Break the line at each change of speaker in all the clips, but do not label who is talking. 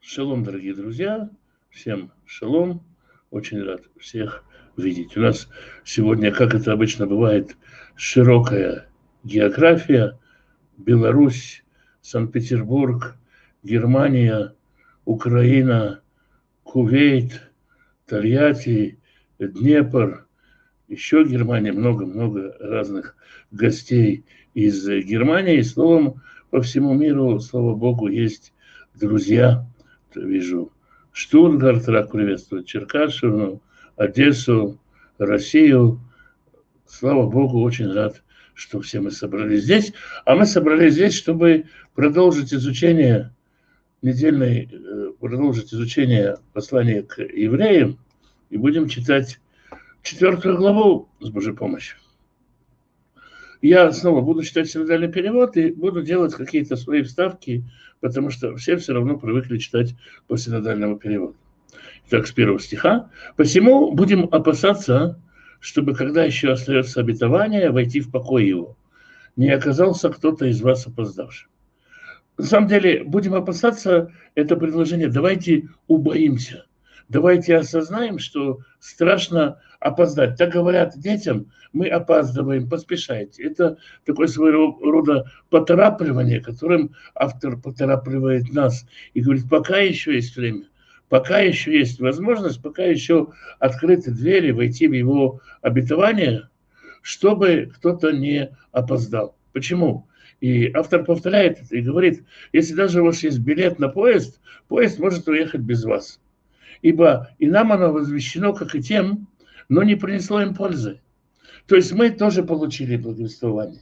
Шалом, дорогие друзья, всем шалом, очень рад всех видеть. У нас сегодня, как это обычно бывает, широкая география: Беларусь, Санкт-Петербург, Германия, Украина, Кувейт, Тольятти, Днепр, еще Германия, много-много разных гостей из Германии. Словом, по всему миру, слава богу, есть друзья. Вижу Штутгарт, рад приветствовать Черкашину, Одессу, Россию. Слава богу, очень рад, что все мы собрались здесь. А мы собрались здесь, чтобы продолжить продолжить изучение послания к евреям. И будем читать 4 главу с Божьей помощью. Я снова буду читать синодальный перевод и буду делать какие-то свои вставки, потому что все равно привыкли читать по синодальному переводу. Итак, с 1 стиха. «Посему будем опасаться, чтобы, когда еще остается обетование, войти в покой его, не оказался кто-то из вас опоздавшим». На самом деле, будем опасаться, это предложение. Давайте убоимся. Давайте осознаем, что страшно опоздать. Так говорят детям: мы опаздываем, поспешайте. Это такое своего рода поторапливание, которым автор поторапливает нас и говорит: пока еще есть время, пока еще есть возможность, пока еще открыты двери войти в его обетование, чтобы кто-то не опоздал. Почему? И автор повторяет это и говорит: если даже у вас есть билет на поезд, поезд может уехать без вас. Ибо и нам оно возвещено, как и тем, но не принесло им пользы. То есть мы тоже получили благовествование.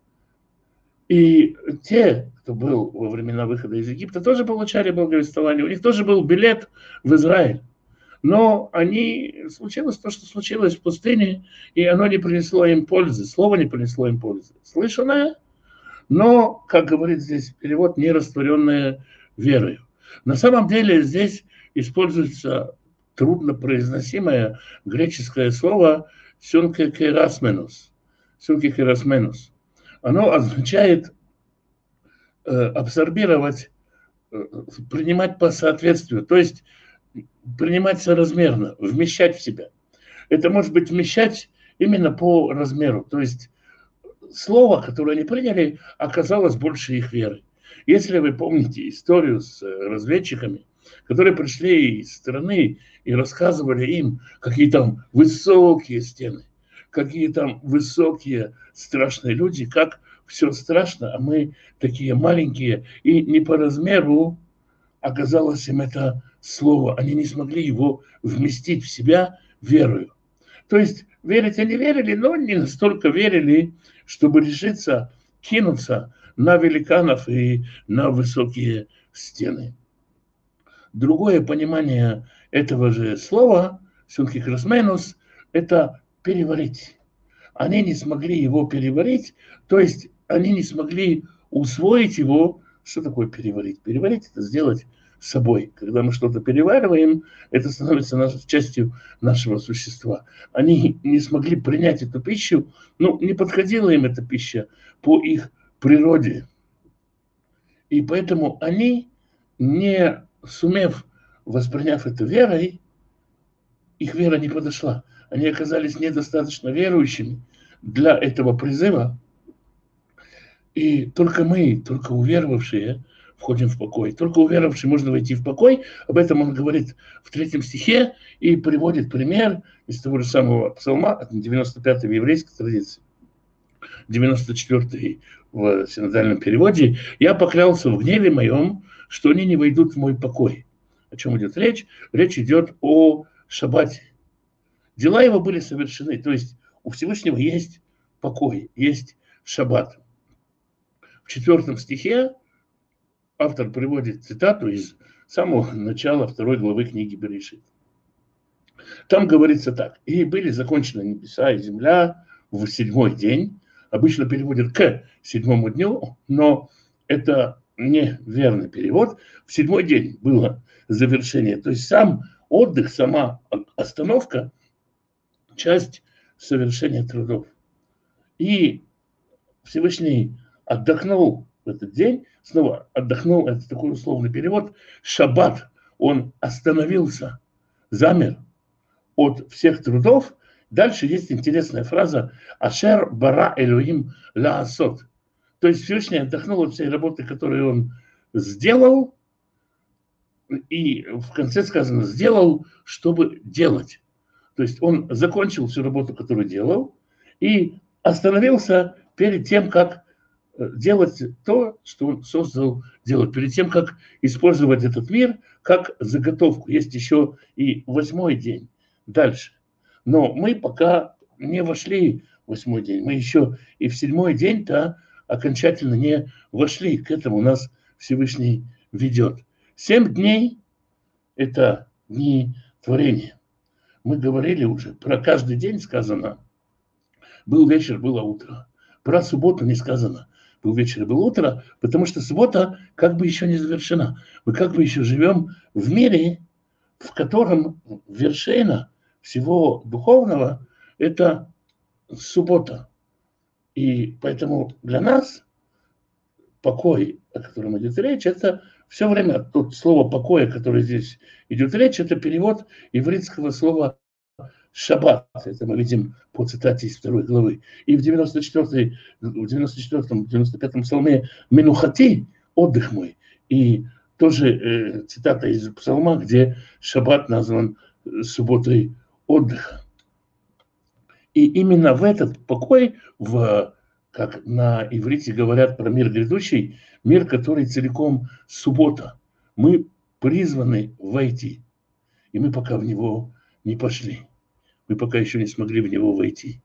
И те, кто был во времена выхода из Египта, тоже получали благовествование. У них тоже был билет в Израиль. Но случилось то, что случилось в пустыне, и оно не принесло им пользы. Слово не принесло им пользы. Слышанное, но, как говорит здесь перевод, не растворенное верою. На самом деле здесь используется труднопроизносимое греческое слово «сюнкекерасменус». «Сюнкекерасменус». Оно означает абсорбировать, принимать по соответствию, то есть принимать соразмерно, вмещать в себя. Это может быть вмещать именно по размеру, то есть слово, которое они приняли, оказалось больше их веры. Если вы помните историю с разведчиками, которые пришли из страны и рассказывали им, какие там высокие стены, какие там высокие страшные люди, как все страшно, а мы такие маленькие, и не по размеру оказалось им это слово. Они не смогли его вместить в себя верою. То есть верить они верили, но не настолько верили, чтобы решиться кинуться на великанов и на высокие стены. Другое понимание этого же слова «сюнкикросменус» – это переварить. Они не смогли его переварить, то есть они не смогли усвоить его. Что такое переварить? Переварить – это сделать собой. Когда мы что-то перевариваем, это становится частью нашего существа. Они не смогли принять эту пищу, не подходила им эта пища по их природе. И поэтому они, не сумев, восприняв это верой, их вера не подошла. Они оказались недостаточно верующими для этого призыва. И только мы, только уверовавшие, входим в покой. Только уверовавший можно войти в покой. Об этом он говорит в 3 стихе и приводит пример из того же самого псалма, 95-й в еврейской традиции, 94-й в синодальном переводе. «Я поклялся в гневе моем, что они не войдут в мой покой». О чем идет речь? Речь идет о шаббате. Дела его были совершены. То есть у Всевышнего есть покой, есть шаббат. В 4 стихе автор приводит цитату из самого начала 2 главы книги Берешит. Там говорится так: «И были закончены небеса и земля в 7-й день». Обычно переводят к 7-му дню, но это неверный перевод. В 7-й день было завершение. То есть сам отдых, сама остановка – часть совершения трудов. И Всевышний отдохнул в этот день, снова отдохнул, это такой условный перевод. Шаббат Он остановился, замер от всех трудов. Дальше есть интересная фраза «Ашер бара Элоим лаасот». То есть Всевышний отдохнул от всей работы, которую он сделал, и в конце сказано «сделал, чтобы делать». То есть он закончил всю работу, которую делал, и остановился перед тем, как делать то, что он создал делать, перед тем, как использовать этот мир как заготовку. Есть еще и 8-й день дальше. Но мы пока не вошли в 8-й день. Мы еще и в 7-й день-то окончательно не вошли. К этому нас Всевышний ведет. 7 дней – это дни творения. Мы говорили уже, про каждый день сказано, был вечер, было утро. Про субботу не сказано, был вечер и было утро, потому что суббота как бы еще не завершена. Мы как бы еще живем в мире, в котором вершина всего духовного – это суббота. И поэтому для нас покой, о котором идет речь, это все время, тут слово покоя, которое здесь идет речь, это перевод ивритского слова шаббат. Это мы видим по цитате из 2 главы. И в 94-95 псалме «Менухати» – отдых мой. И тоже цитата из псалма, где шаббат назван субботой отдыха. И именно в этот покой, как на иврите говорят про мир грядущий, мир, который целиком суббота, мы призваны войти. И мы пока в него не пошли. Мы пока еще не смогли в него войти.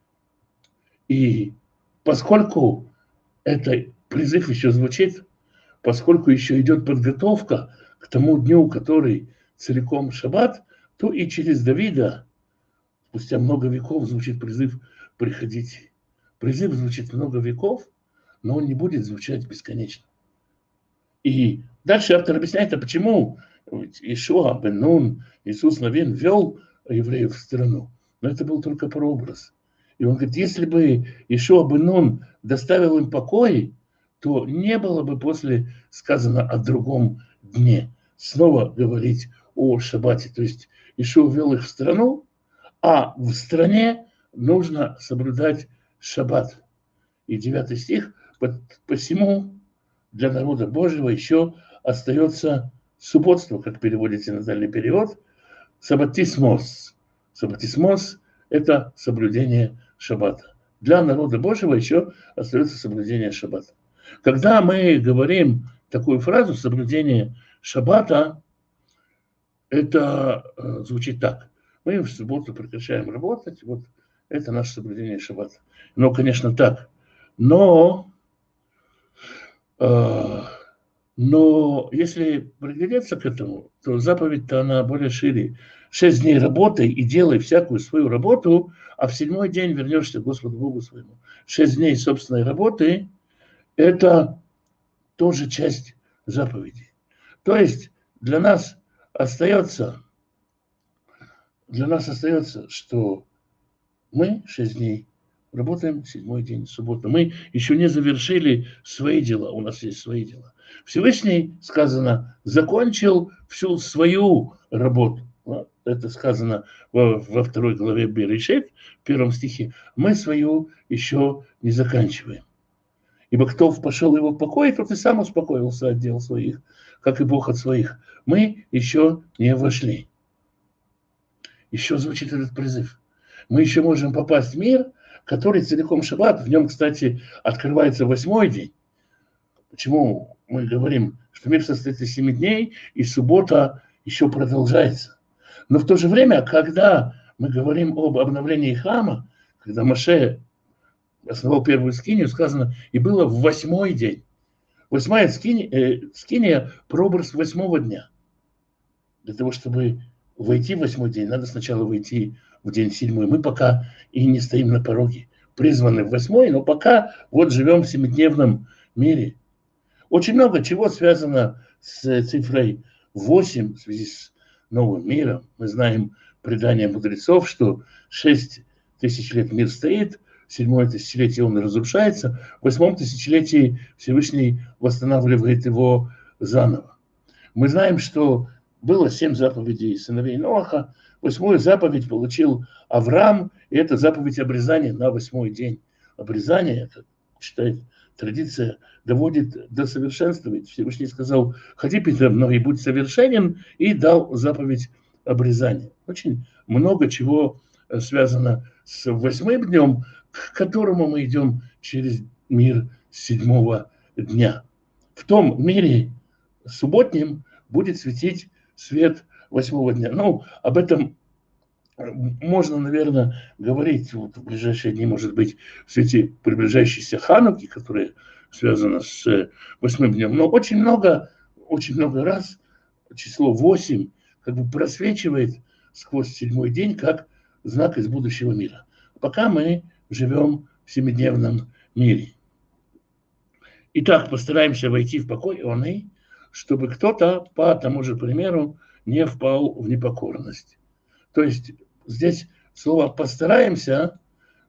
И поскольку этот призыв еще звучит, поскольку еще идет подготовка к тому дню, который целиком шаббат, то и через Давида спустя много веков звучит призыв «приходите». Призыв звучит много веков, но он не будет звучать бесконечно. И дальше автор объясняет, а почему Иешуа бен Нун, Иисус Навин, вел евреев в страну. Но это был только прообраз. И он говорит, если бы Иешуа бен Нун доставил им покой, то не было бы после сказано о другом дне. Снова говорить о шаббате. То есть Иешуа вел их в страну, а в стране нужно соблюдать шаббат. И 9 стих, посему для народа Божьего еще остается субботство, как переводит синодальный перевод, саббатисмос. Саббатисмос – это соблюдение шаббата. Для народа Божьего еще остается соблюдение шаббата. Когда мы говорим такую фразу «соблюдение шаббата», это звучит так. Мы в субботу прекращаем работать, вот это наше соблюдение шаббата. Но, конечно, так. Но если приглядеться к этому, то заповедь-то она более шире. 6 дней работай и делай всякую свою работу, а в 7-й день вернешься к Господу Богу своему. 6 дней собственной работы – это тоже часть заповеди. То есть для нас остается, что мы 6 дней работаем, 7-й день, суббота. Мы еще не завершили свои дела, у нас есть свои дела. Всевышний, сказано, закончил всю свою работу. Это сказано во 2 главе Берешит, в 1 стихе. Мы свою еще не заканчиваем. Ибо кто пошел его в покой, тот и сам успокоился от дел своих, как и Бог от своих. Мы еще не вошли. Еще звучит этот призыв. Мы еще можем попасть в мир, который целиком шаббат. В нем, кстати, открывается 8-й день. Почему мы говорим, что мир состоит из 7 дней, и суббота еще продолжается. Но в то же время, когда мы говорим об обновлении храма, когда Моше основал первую скинию, сказано, и было в 8-й день. 8-я скиния – прообраз 8-го дня. Для того, чтобы войти в 8-й день, надо сначала войти в день 7-й. Мы пока и не стоим на пороге. Призваны в 8-й, но пока вот живем в 7-дневном мире. Очень много чего связано с цифрой 8 в связи с новым миром. Мы знаем предание мудрецов, что 6 тысяч лет мир стоит, в 7-е тысячелетие он разрушается, в 8-м тысячелетии Всевышний восстанавливает его заново. Мы знаем, что было 7 заповедей сыновей Ноаха. 8-ю заповедь получил Авраам, и это заповедь обрезания на 8-й день. Обрезание, как считает традиция, доводит до совершенства. Ведь Всевышний сказал: «Ходи передо мной и будь совершенен», и дал заповедь обрезания. Очень много чего связано с 8-м днем, к которому мы идем через мир 7-го дня. В том мире субботнем будет светить свет 8-го дня. Ну, об этом можно, наверное, говорить вот в ближайшие дни, может быть, в свете приближающейся Хануки, которая связана с 8-м днем. Но очень много раз число 8 как бы просвечивает сквозь 7-й день как знак из будущего мира. Пока мы живем в 7-дневном мире. Итак, постараемся войти в покой оный, чтобы кто-то по тому же примеру не впал в непокорность. То есть здесь слово «постараемся»,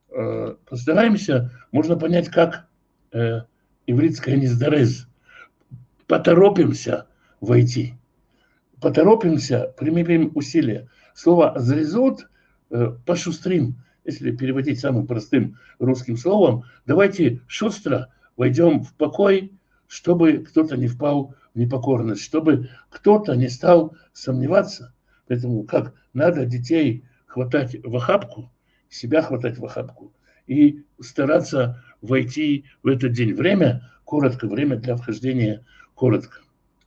можно понять как ивритское «нездорез». Поторопимся войти. Поторопимся, примерим усилия. Слово «зрезут» пошустрим, если переводить самым простым русским словом. Давайте шустро войдем в покой, чтобы кто-то не впал в непокорность, чтобы кто-то не стал сомневаться. Поэтому как надо детей хватать в охапку, себя хватать в охапку и стараться войти в этот день. Время коротко, время для вхождения коротко.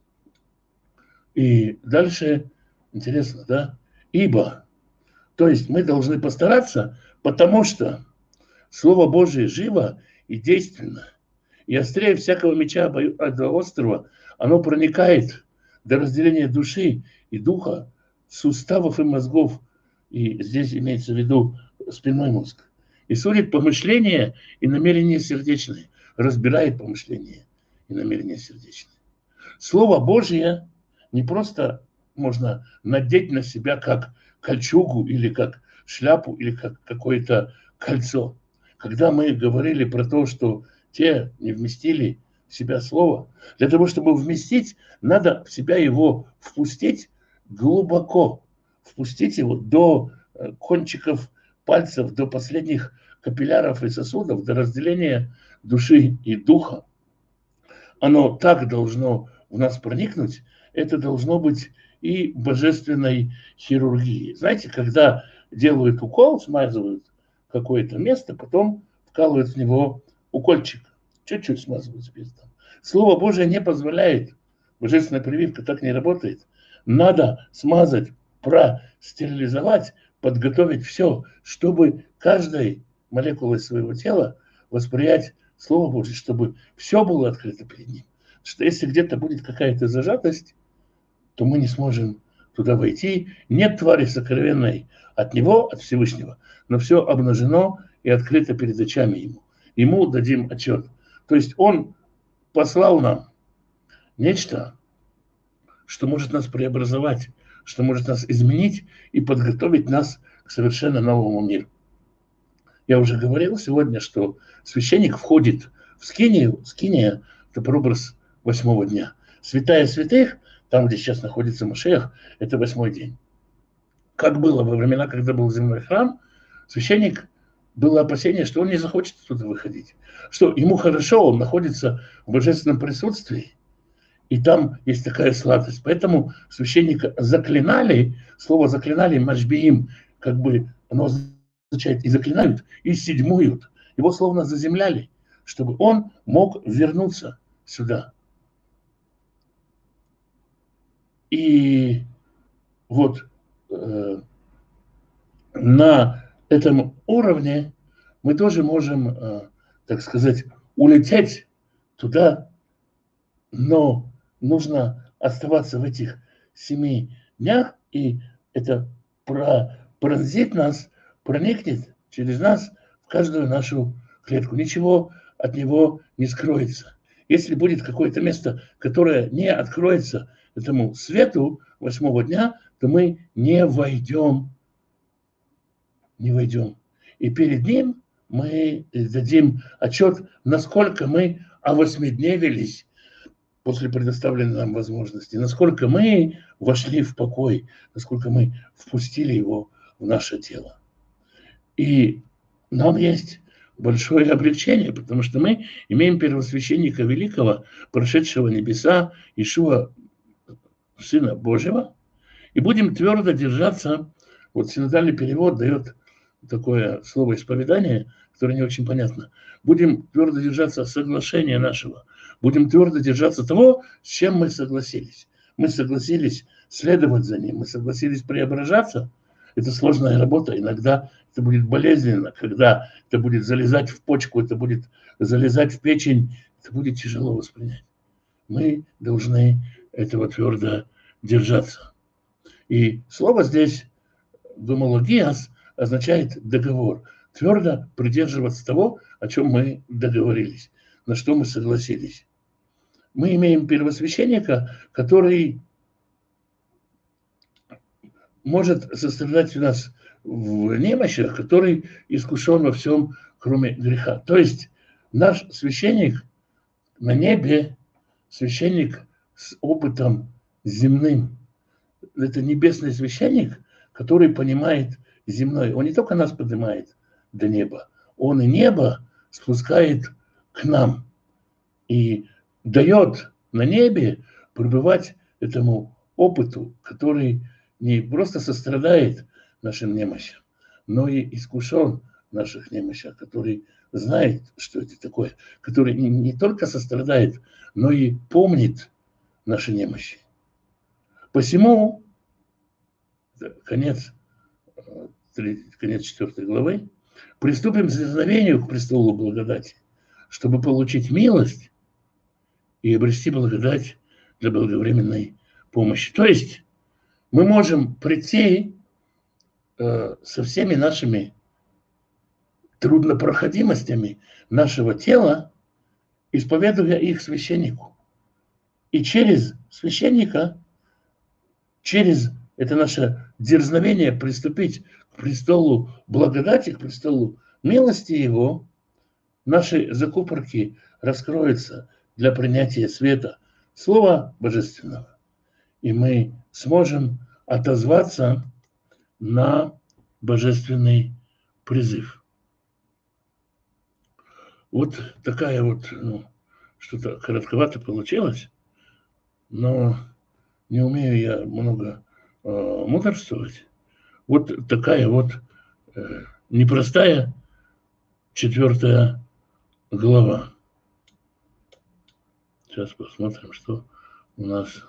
И дальше интересно, да? Ибо, то есть мы должны постараться, потому что Слово Божие живо и действенно. И острее всякого меча обоюдоострого, оно проникает до разделения души и духа, суставов и мозгов. И здесь имеется в виду спинной мозг. И судит помышления и намерения сердечные. Разбирает помышления и намерения сердечные. Слово Божие не просто можно надеть на себя как кольчугу или как шляпу или как какое-то кольцо. Когда мы говорили про то, что те не вместили в себя слово, для того, чтобы вместить, надо в себя его впустить глубоко, впустить его до кончиков пальцев, до последних капилляров и сосудов, до разделения души и духа. Оно так должно в нас проникнуть, это должно быть и божественной хирургией. Знаете, когда делают укол, смазывают какое-то место, потом вкалывают в него укольчик, чуть-чуть смазывают спиртом. Слово Божие не позволяет, божественная прививка так не работает. Надо смазать, простерилизовать, подготовить все, чтобы каждой молекулой своего тела восприять Слово Божье, чтобы все было открыто перед ним. Что если где-то будет какая-то зажатость, то мы не сможем туда войти. Нет твари сокровенной от Него, от Всевышнего, но все обнажено и открыто перед очами Ему. Ему дадим отчет. То есть Он послал нам нечто, что может нас преобразовать, что может нас изменить и подготовить нас к совершенно новому миру. Я уже говорил сегодня, что священник входит в скинию. Скиния – это прообраз 8-го дня. Святая святых, там, где сейчас находится Машиах, это 8-й день. Как было во времена, когда был земной храм, священник, было опасение, что он не захочет оттуда выходить. Что ему хорошо, он находится в божественном присутствии, и там есть такая сладость. Поэтому священника заклинали, слово заклинали, машбиим, как бы оно означает и заклинают, и седьмуют. Его словно заземляли, чтобы он мог вернуться сюда. И вот на этом уровне мы тоже можем, так сказать, улететь туда, но нужно оставаться в этих 7 днях, и это пронзит нас, проникнет через нас в каждую нашу клетку. Ничего от него не скроется. Если будет какое-то место, которое не откроется этому свету 8-го дня, то мы не войдем. Не войдем. И перед ним мы дадим отчет, насколько мы овосьмидневились после предоставленной нам возможности, насколько мы вошли в покой, насколько мы впустили его в наше тело. И нам есть большое облегчение, потому что мы имеем первосвященника великого, прошедшего небеса, Иешуа, Сына Божьего, и будем твердо держаться. Вот синодальный перевод дает такое слово исповедание, которое не очень понятно. Будем твердо держаться соглашения нашего. Будем твердо держаться того, с чем мы согласились. Мы согласились следовать за ним, мы согласились преображаться. Это сложная работа. Иногда это будет болезненно, когда это будет залезать в почку, это будет залезать в печень, это будет тяжело воспринять. Мы должны этого твердо держаться. И слово здесь гомологиас означает договор. Твердо придерживаться того, о чем мы договорились, на что мы согласились. Мы имеем первосвященника, который может сострадать у нас в немощах, который искушен во всем, кроме греха. То есть наш священник на небе, священник с опытом земным. Это небесный священник, который понимает земной. Он не только нас поднимает до неба, он и небо спускает к нам и дает на небе пребывать этому опыту, который не просто сострадает нашим немощам, но и искушен в наших немощах, который знает, что это такое, который не только сострадает, но и помнит наши немощи. Посему, конец 4 главы, приступим к дерзновению к престолу благодати, чтобы получить милость и обрести благодать для благовременной помощи. То есть мы можем прийти со всеми нашими труднопроходимостями нашего тела, исповедуя их священнику. И через священника, через это наше дерзновение приступить к престолу благодати, к престолу милости Его, наши закупорки раскроются для принятия света Слова Божественного. И мы сможем отозваться на божественный призыв. Вот такая вот, что-то коротковато получилось, но не умею я много мудрствовать. Вот такая вот непростая 4 глава. Сейчас посмотрим, что у нас.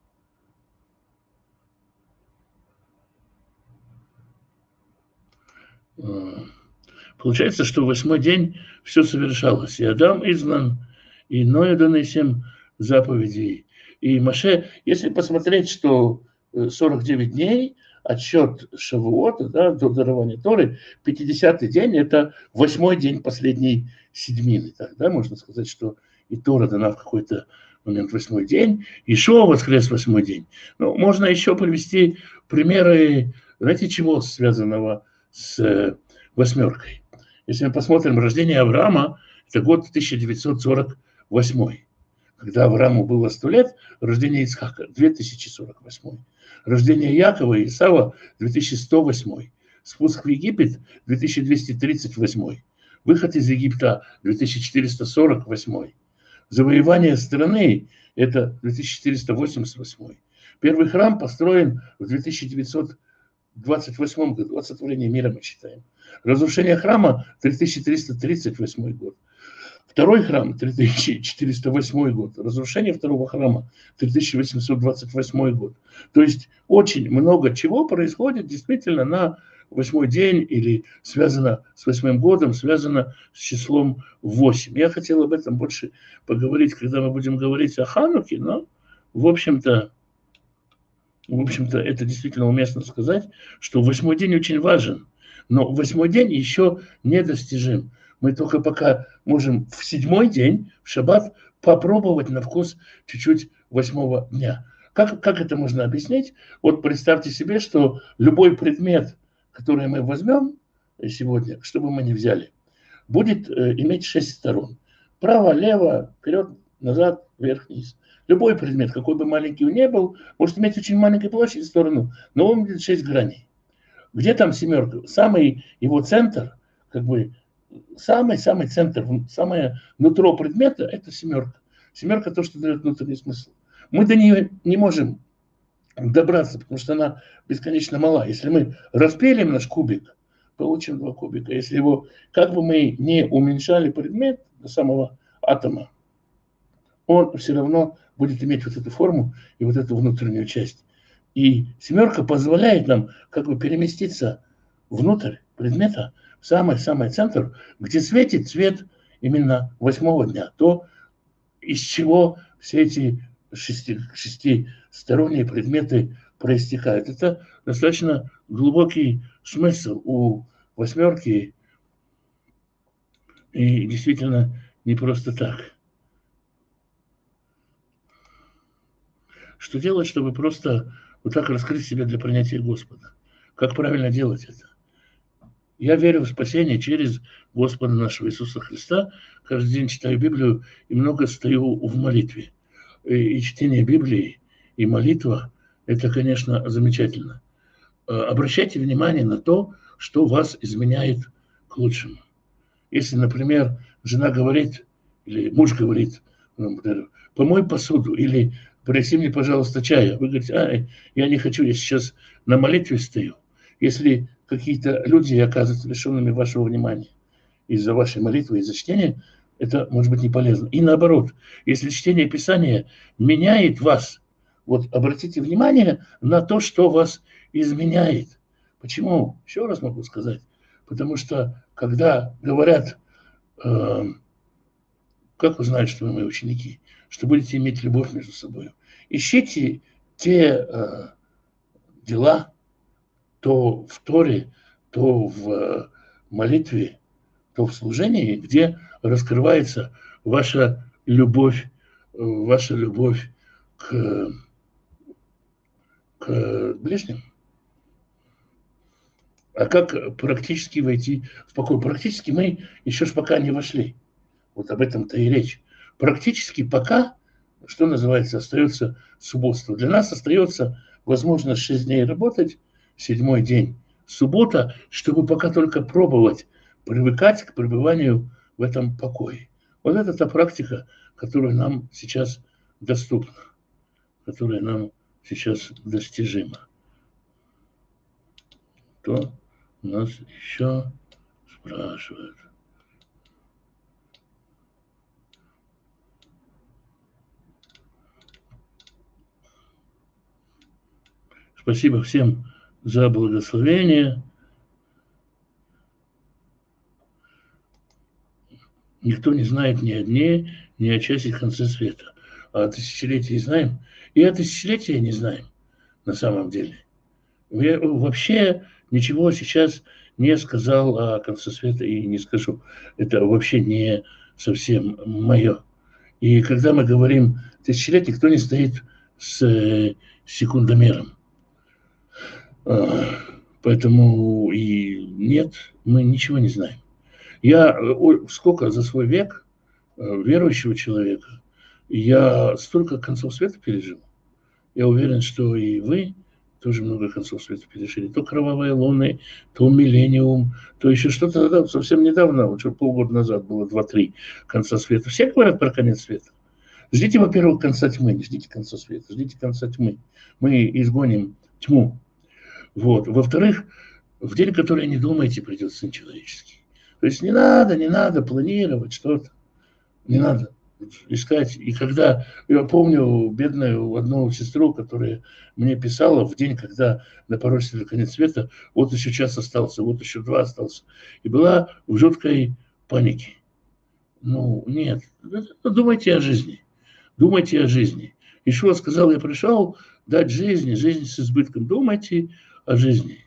Получается, что в 8-й день все совершалось. И Адам изгнан, и Ноя даны 7 заповедей. И Моше, если посмотреть, что 49 дней, отсчет Шавуота, да, до дарования Торы, 50-й день – это 8-й день последней седьмины. Так, да, можно сказать, что и Тора дана в какой-то момент 8-й день, Иешуа воскрес 8-й день. Но можно еще привести примеры, знаете, чего связанного с 8. Если мы посмотрим рождение Авраама, это год 1948. Когда Аврааму было 100 лет, рождение Ицхака 2048. Рождение Якова и Исава 2108. Спуск в Египет 2238. Выход из Египта 2448. Завоевание страны это 2488. Первый храм построен в 2928 году. От сотворения мира мы читаем. Разрушение храма 3338 год. Второй храм 3408 год. Разрушение второго храма 3828 год. То есть очень много чего происходит действительно на 8-й день или связано с 8-м годом, связано с числом 8. Я хотел об этом больше поговорить, когда мы будем говорить о Хануке, но в общем-то, это действительно уместно сказать, что 8-й день очень важен, но 8-й день еще недостижим. Мы только пока можем в 7-й день, в шаббат, попробовать на вкус чуть-чуть 8-го дня. Как это можно объяснить? Вот представьте себе, что любой предмет, который мы возьмем сегодня, что бы мы ни взяли, будет иметь 6 сторон. Право, лево, вперед, назад, вверх, вниз. Любой предмет, какой бы маленький он ни был, может иметь очень маленькую площадь в сторону, но он имеет 6 граней. Где там семерка? Самый его центр, как бы самый центр, самое нутро предмета – это семерка. Семерка – то, что дает внутренний смысл. Мы до нее не можем добраться, потому что она бесконечно мала. Если мы распилим наш кубик, получим 2 кубика. Если его, как бы мы не уменьшали предмет до самого атома, он все равно будет иметь вот эту форму и вот эту внутреннюю часть. И семерка позволяет нам как бы переместиться внутрь предмета, в самый-самый центр, где светит цвет именно 8-го дня. То, из чего все эти шестисторонние предметы проистекают. Это достаточно глубокий смысл у восьмерки. И действительно не просто так. Что делать, чтобы просто вот так раскрыть себя для принятия Господа? Как правильно делать это? Я верю в спасение через Господа нашего Иисуса Христа. Каждый день читаю Библию и много стою в молитве. И чтение Библии, и молитва – это, конечно, замечательно. Обращайте внимание на то, что вас изменяет к лучшему. Если, например, жена говорит, или муж говорит, помой посуду, или принеси мне, пожалуйста, чая. Вы говорите, я не хочу, я сейчас на молитве стою. Если какие-то люди оказываются лишенными вашего внимания из-за вашей молитвы, из-за чтения, это может быть не полезно. И наоборот, если чтение Писания меняет вас, вот обратите внимание на то, что вас изменяет. Почему? Еще раз могу сказать. Потому что, когда говорят, как узнать, что вы мои ученики, что будете иметь любовь между собой, ищите те дела, то в Торе, то в молитве, то в служении, где раскрывается ваша любовь к ближним. А как практически войти в покой? Практически мы еще ж пока не вошли. Вот об этом-то и речь. Практически пока, что называется, остается субботство. Для нас остается возможность 6 дней работать, 7-й день суббота, чтобы пока только пробовать привыкать к пребыванию в этом покое. Вот это та практика, которая нам сейчас доступна, которая нам сейчас достижима. Кто нас еще спрашивает? Спасибо всем за благословение. Никто не знает ни о дне, ни о часе в конце света. А о тысячелетии знаем. И о тысячелетии не знаем на самом деле. Я вообще ничего сейчас не сказал о конце света и не скажу. Это вообще не совсем мое. И когда мы говорим тысячелетие, никто не стоит с секундомером. Поэтому и нет, мы ничего не знаем. Я сколько за свой век верующего человека, я столько концов света пережил. Я уверен, что и вы тоже много концов света пережили. То кровавые луны, то миллениум, то еще что-то. Да, совсем недавно, уже полгода назад было 2-3 конца света. Все говорят про конец света. Ждите, во-первых, конца тьмы, не ждите конца света, ждите конца тьмы. Мы изгоним тьму. Вот. Во-вторых, в день, который не думаете, придет Сын Человеческий. То есть не надо планировать что-то. Не надо искать. И когда, я помню бедную одну сестру, которая мне писала в день, когда на пророчестве конец света, вот еще час остался, вот еще 2 остался. И была в жуткой панике. Ну, нет. Думайте о жизни. Думайте о жизни. Ишуа сказал, я пришел дать жизнь с избытком. Думайте о жизни.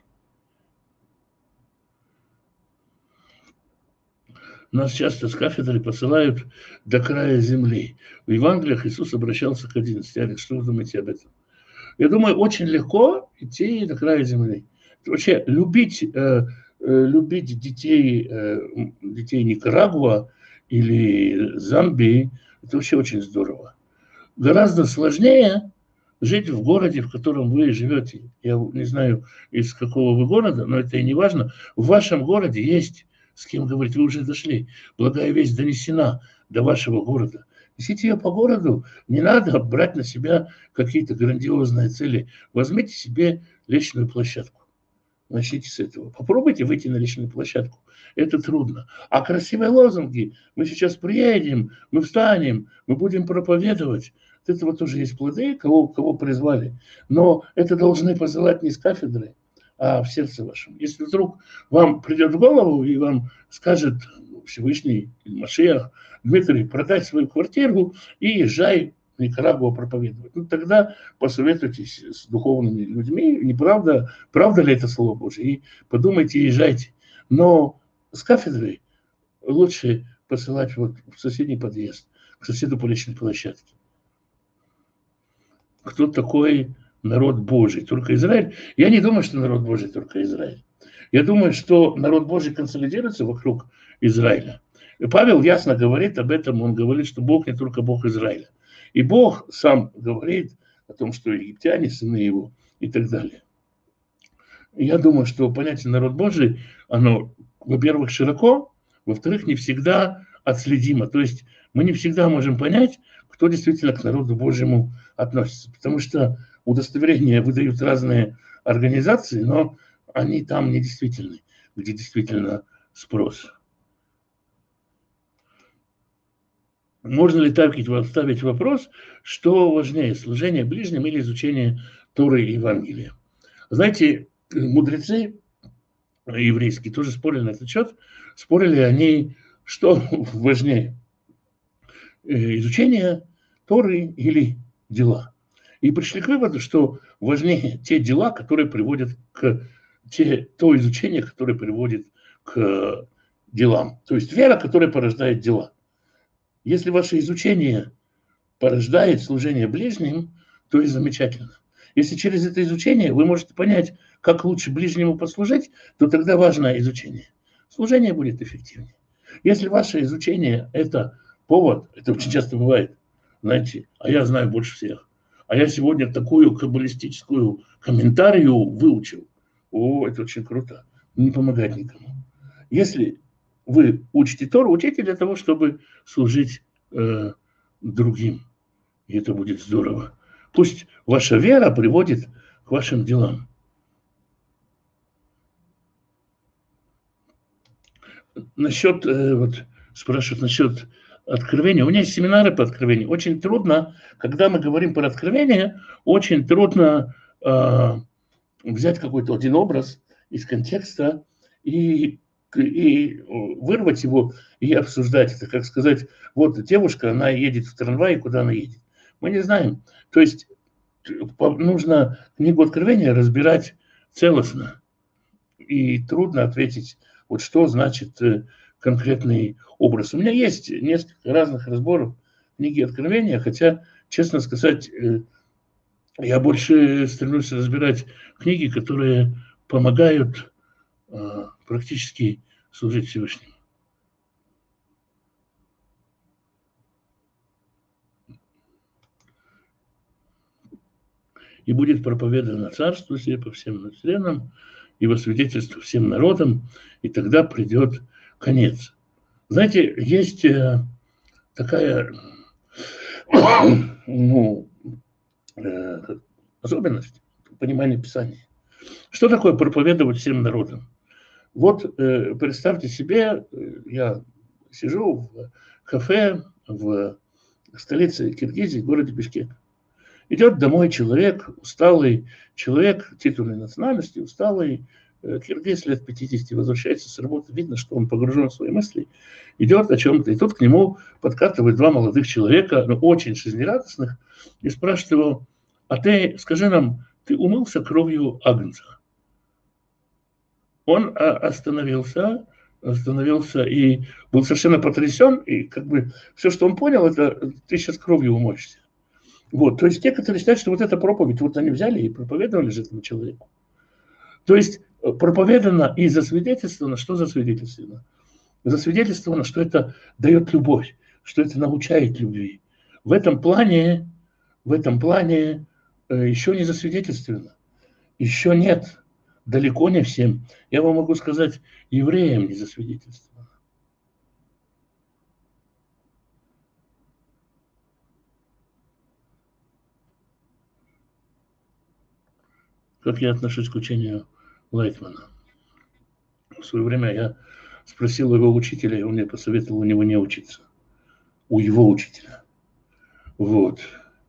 Нас часто с кафедры посылают до края земли. В Евангелиях Иисус обращался к 11. Что вы думаете об этом? Я думаю, очень легко идти до края земли. Вообще любить детей Никарагуа или Замбии Это вообще очень здорово. Гораздо сложнее жить в городе, в котором вы живете. Я не знаю, из какого вы города, но это и не важно. В вашем городе есть с кем говорить. Вы уже дошли. Благая весть донесена до вашего города. Несите ее по городу. Не надо брать на себя какие-то грандиозные цели. Возьмите себе личную площадку. Начните с этого. Попробуйте выйти на личную площадку. Это трудно. А красивые лозунги. Мы сейчас приедем, мы встанем, мы будем проповедовать. От этого тоже есть плоды, кого призвали. Но это должны посылать не с кафедры, а в сердце вашем. Если вдруг вам придет в голову и вам скажет Всевышний Машиах: Дмитрий, продай свою квартиру и езжай в Никарагуа проповедовать. Ну, тогда посоветуйтесь с духовными людьми, неправда, правда ли это Слово Божие, и подумайте, езжайте. Но с кафедры лучше посылать вот в соседний подъезд, к соседу по личной площадке. Кто такой народ Божий? Только Израиль? Я не думаю, что народ Божий только Израиль. Я думаю, что народ Божий консолидируется вокруг Израиля. И Павел ясно говорит об этом. Он говорит, что Бог не только Бог Израиля. И Бог сам говорит о том, что египтяне, сыны его и так далее. И я думаю, что понятие народ Божий, оно, во-первых, широко, во-вторых, не всегда отследимо. То есть мы не всегда можем понять, кто действительно к народу Божьему относится. Потому что удостоверения выдают разные организации, но они там не действительны, где действительно спрос. Можно ли ставить вопрос, что важнее, служение ближним или изучение Торы и Евангелия? Знаете, мудрецы еврейские тоже спорили на этот счет. Спорили они, что важнее, изучение Торы или дела. И пришли к выводу, что важнее те дела, которые приводят к то изучение, которое приводит к делам. То есть вера, которая порождает дела. Если ваше изучение порождает служение ближним, то и замечательно. Если через это изучение вы можете понять, как лучше ближнему послужить, то тогда важно изучение. Служение будет эффективнее. Если ваше изучение – это повод, это очень часто бывает, знаете, а я знаю больше всех, а я сегодня такую каббалистическую комментарию выучил. О, это очень круто. Не помогает никому. Если вы учите Тору, учите для того, чтобы служить другим. И это будет здорово. Пусть ваша вера приводит к вашим делам. Насчет, вот спрашивают насчет откровения. У меня есть семинары по откровению. Очень трудно, когда мы говорим про откровение, очень трудно взять какой-то один образ из контекста и вырвать его и обсуждать это. Как сказать, вот девушка, она едет в трамвае, куда она едет. Мы не знаем. То есть нужно книгу Откровения разбирать целостно. И трудно ответить, вот что значит конкретный образ. У меня есть несколько разных разборов книги Откровения, хотя, честно сказать, я больше стремлюсь разбирать книги, которые помогают практически служить Всевышнему. И будет проповедано Царство Сие по всем членам, и во свидетельство всем народам, и тогда придет конец. Знаете, есть такая особенность понимания Писания. Что такое проповедовать всем народам? Вот представьте себе, я сижу в кафе в столице Киргизии, в городе Бишкек. Идет домой человек, усталый человек, титульной национальности, усталый киргиз лет 50, возвращается с работы, видно, что он погружен в свои мысли, идет о чем-то, и тут к нему подкатывают два молодых человека, ну, очень жизнерадостных, и спрашивают его: а ты, скажи нам, ты умылся кровью агнца? Он остановился и был совершенно потрясен, и как бы все, что он понял, это ты сейчас кровью умоешься. Вот, то есть те, которые считают, что вот эта проповедь, вот они взяли и проповедовали же этому человеку. То есть проповедано и засвидетельствовано. Что засвидетельствовано? Засвидетельствовано, что это дает любовь, что это научает любви. В этом плане еще не засвидетельствовано. Еще нет, далеко не всем. Я вам могу сказать, евреям не засвидетельствовано. Как я отношусь к учению Лайтмана? В свое время я спросил его учителя, и он мне посоветовал у него не учиться. У его учителя. Вот.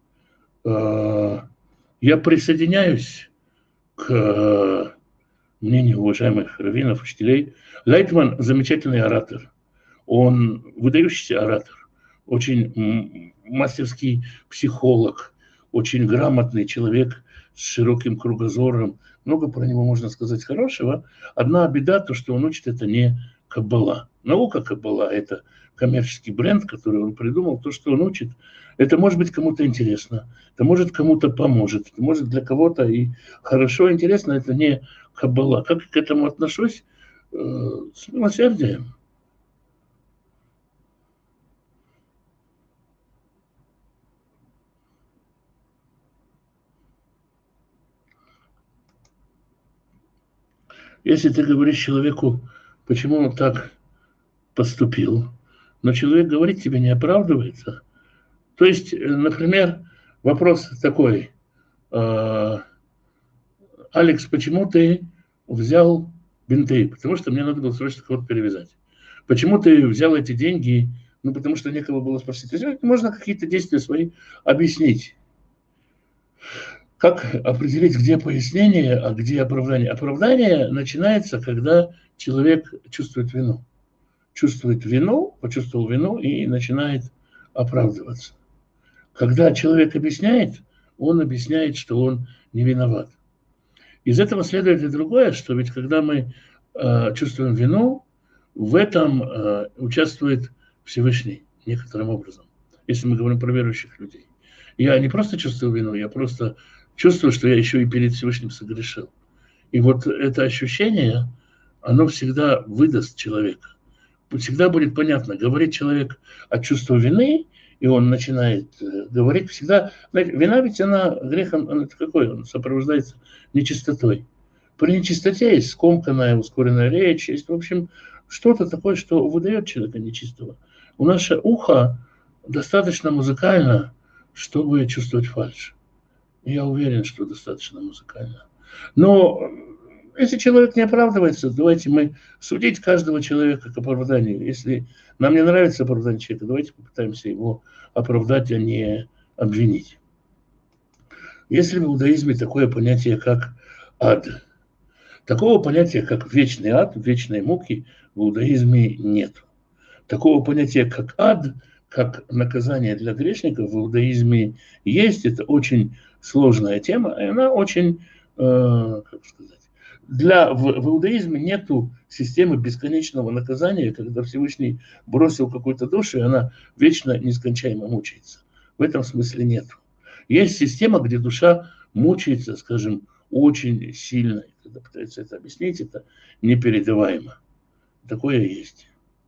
Я присоединяюсь к мнению уважаемых раввинов, учителей. Лайтман – замечательный оратор. Он выдающийся оратор, очень мастерский психолог, очень грамотный человек с широким кругозором. Много про него можно сказать хорошего. Одна беда, то, что он учит, это не Каббала. Наука Каббала – это коммерческий бренд, который он придумал. То, что он учит, это может быть кому-то интересно, это может кому-то поможет, это может для кого-то и хорошо, интересно, это не Каббала. Как я к этому отношусь? С милосердием. Если ты говоришь человеку, почему он так поступил, но человек говорит тебе, не оправдывается. То есть, например, вопрос такой: Алекс, почему ты взял бинты? Потому что мне надо было срочно кого-то перевязать. Почему ты взял эти деньги? Ну, потому что некого было спросить. То есть, можно какие-то действия свои объяснить. Как определить, где пояснение, а где оправдание? Оправдание начинается, когда человек чувствует вину. Чувствует вину, почувствовал вину и начинает оправдываться. Когда человек объясняет, он объясняет, что он не виноват. Из этого следует и другое, что ведь когда мы чувствуем вину, в этом участвует Всевышний некоторым образом, если мы говорим про верующих людей. Я не просто чувствую вину, я просто чувствую, что я еще и перед Всевышним согрешил. И вот это ощущение, оно всегда выдаст человека. Всегда будет понятно, говорит человек от чувства вины, и он начинает говорить всегда. Знаете, вина ведь она грехом, она какой? Он сопровождается нечистотой. При нечистоте есть скомканная, ускоренная речь, есть, в общем, что-то такое, что выдает человека нечистого. У наше ухо достаточно музыкально, чтобы чувствовать фальшь. Я уверен, что достаточно музыкально. Но если человек не оправдывается, давайте мы судить каждого человека к оправданию. Если нам не нравится оправдание человека, давайте попытаемся его оправдать, а не обвинить. Есть ли в иудаизме такое понятие, как ад? Такого понятия, как вечный ад, вечные муки, в иудаизме нет. Такого понятия, как ад, как наказание для грешников, в иудаизме есть. Это очень сложная тема, и она очень, как сказать, в иудаизме нету системы бесконечного наказания, когда Всевышний бросил какую-то душу, и она вечно нескончаемо мучается. В этом смысле нету. Есть система, где душа мучается, скажем, очень сильно. И когда пытается это объяснить, это непередаваемо. Такое есть.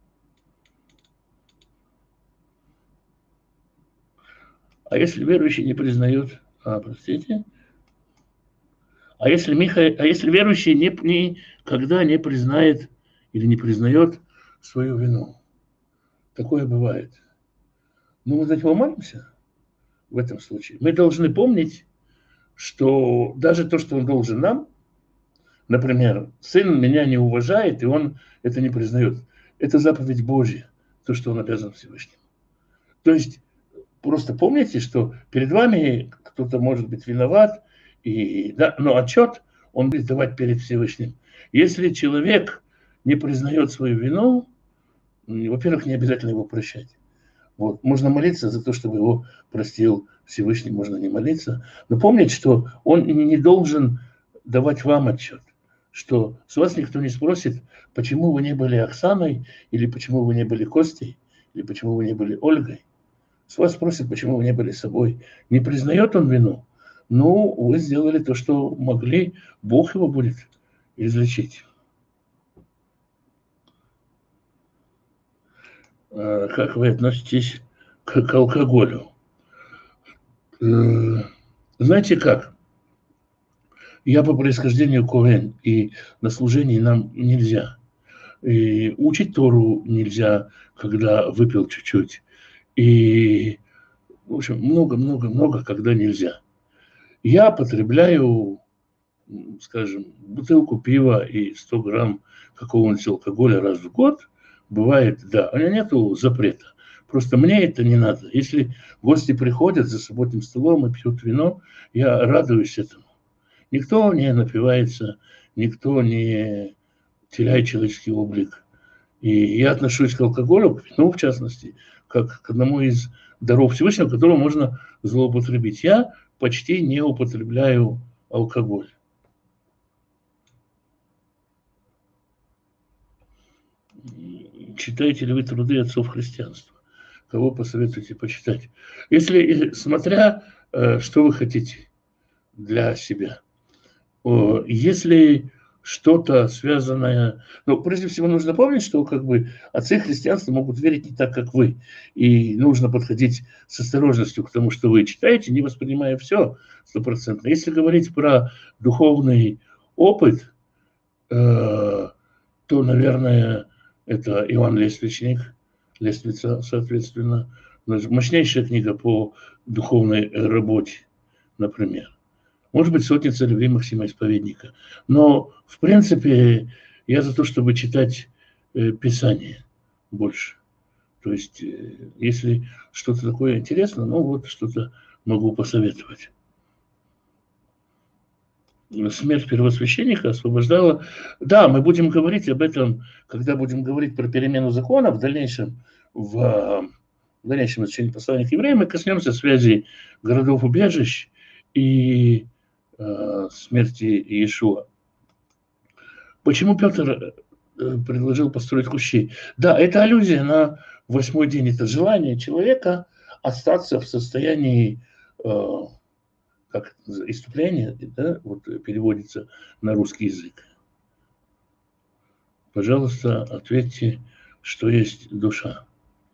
А если верующий не признает, простите, а если верующий никогда не признает или не признает свою вину, такое бывает. Но мы за него молимся в этом случае. Мы должны помнить, что даже то, что он должен нам, например, сын меня не уважает, и он это не признает. Это заповедь Божья, то, что он обязан Всевышнему. То есть просто помните, что перед вами кто-то может быть виноват, но отчет он будет давать перед Всевышним. Если человек не признает свою вину, во-первых, не обязательно его прощать. Вот. Можно молиться за то, чтобы его простил Всевышний, можно не молиться. Но помнить, что он не должен давать вам отчет, что с вас никто не спросит, почему вы не были Оксаной, или почему вы не были Костей, или почему вы не были Ольгой. С вас спросят, почему вы не были собой. Не признает он вину? Ну, вы сделали то, что могли. Бог его будет излечить. Как вы относитесь к алкоголю. Знаете как? Я по происхождению коэн, и на служении нам нельзя. И учить Тору нельзя, когда выпил чуть-чуть. И, в общем, много-много-много, когда нельзя. Я потребляю, скажем, бутылку пива и 100 грамм какого-нибудь алкоголя раз в год. Бывает, да. У меня нету запрета. Просто мне это не надо. Если гости приходят за субботним столом и пьют вино, я радуюсь этому. Никто не напивается, никто не теряет человеческий облик. И я отношусь к алкоголю, к вину в частности, как к одному из даров Всевышнего, которого можно злоупотребить. Я почти не употребляю алкоголь. Читаете ли вы труды отцов христианства? Кого посоветуете почитать? Если, смотря, что вы хотите для себя. Если что-то связанное... Ну, прежде всего, нужно помнить, что как бы отцы христианства могут верить не так, как вы. И нужно подходить с осторожностью к тому, что вы читаете, не воспринимая все стопроцентно. Если говорить про духовный опыт, то, наверное, это Иоанн Лествичник, Лествица, соответственно. Мощнейшая книга по духовной работе, например. Может быть, сотни царевей Максима Исповедника. Но, в принципе, я за то, чтобы читать Писание больше. То есть, если что-то такое интересно, ну вот что-то могу посоветовать. Смерть первосвященника освобождала... Да, мы будем говорить об этом, когда будем говорить про перемену закона в дальнейшем изучении послания к евреям, мы коснемся связи городов-убежищ и смерти Иешуа. Почему Петр предложил построить кущи? Да, это аллюзия на 8-й день. Это желание человека остаться в состоянии как иступление, да, вот переводится на русский язык. Пожалуйста, ответьте, что есть душа.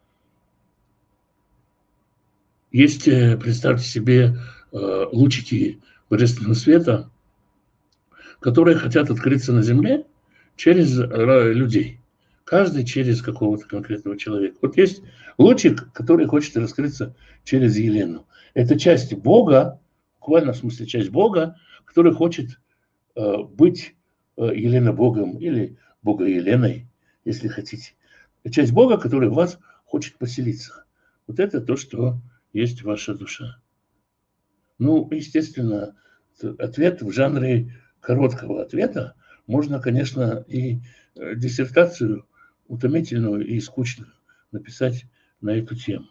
Есть, представьте себе, лучики божественного света, которые хотят открыться на земле через людей. Каждый через какого-то конкретного человека. Вот есть лучик, который хочет раскрыться через Елену. Это часть Бога, буквально в смысле часть Бога, который хочет быть Елена Богом или Бога Еленой, если хотите. Часть Бога, который в вас хочет поселиться. Вот это то, что есть ваша душа. Ну, естественно, ответ в жанре короткого ответа. Можно, конечно, и диссертацию утомительную и скучную написать на эту тему.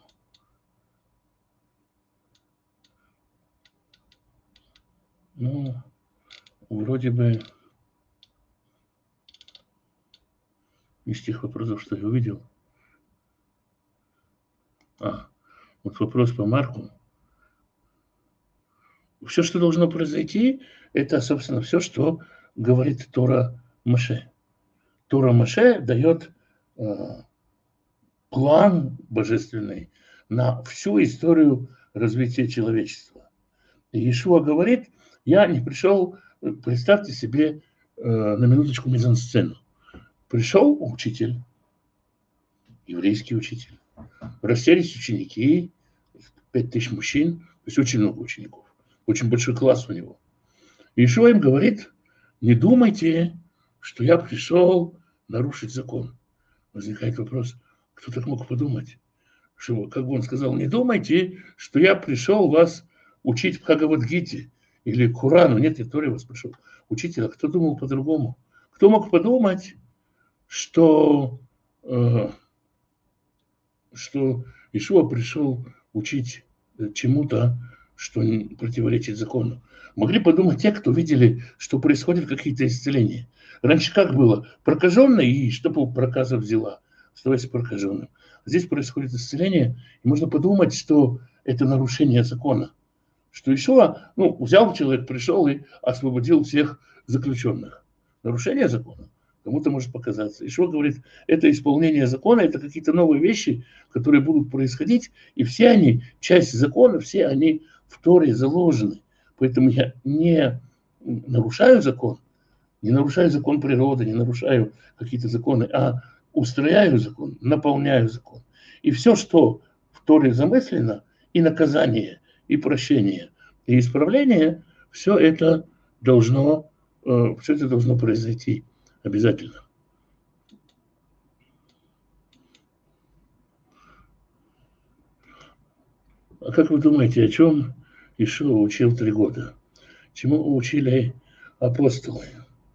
Ну, вроде бы из тех вопросов, что я увидел. Вот вопрос по Марку. Все, что должно произойти, это, собственно, все, что говорит Тора Моше. Тора Моше дает план божественный на всю историю развития человечества. И Иешуа говорит, я не пришел, представьте себе на минуточку мизансцену. Пришел учитель, еврейский учитель, расселись ученики, 5000 мужчин, то есть очень много учеников, очень большой класс у него. И Иешуа им говорит, не думайте, что я пришел нарушить закон. Возникает вопрос, кто так мог подумать? Что, как бы он сказал, не думайте, что я пришел вас учить Бхагавад-гите или Курану. Нет, я Торе вас пришел. Учитель, а кто думал по-другому? Кто мог подумать, что Иешуа пришел учить чему-то, что противоречит закону? Могли подумать те, кто видели, что происходят какие-то исцеления. Раньше как было? Прокаженный, и чтобы проказа взяла, оставайся прокаженным. Здесь происходит исцеление, и можно подумать, что это нарушение закона. Что Иешуа, взял человек, пришел и освободил всех заключенных. Нарушение закона? кому-то может показаться. Ишуа говорит, это исполнение закона, это какие-то новые вещи, которые будут происходить, и все они, часть закона, все они в Торе заложены. Поэтому я не нарушаю закон, не нарушаю закон природы, не нарушаю какие-то законы, а устрояю закон, наполняю закон. И все, что в Торе замыслено, и наказание, и прощение, и исправление, все это должно произойти обязательно. А как вы думаете, о чем Ишуа учил 3 года? Чему учили апостолы?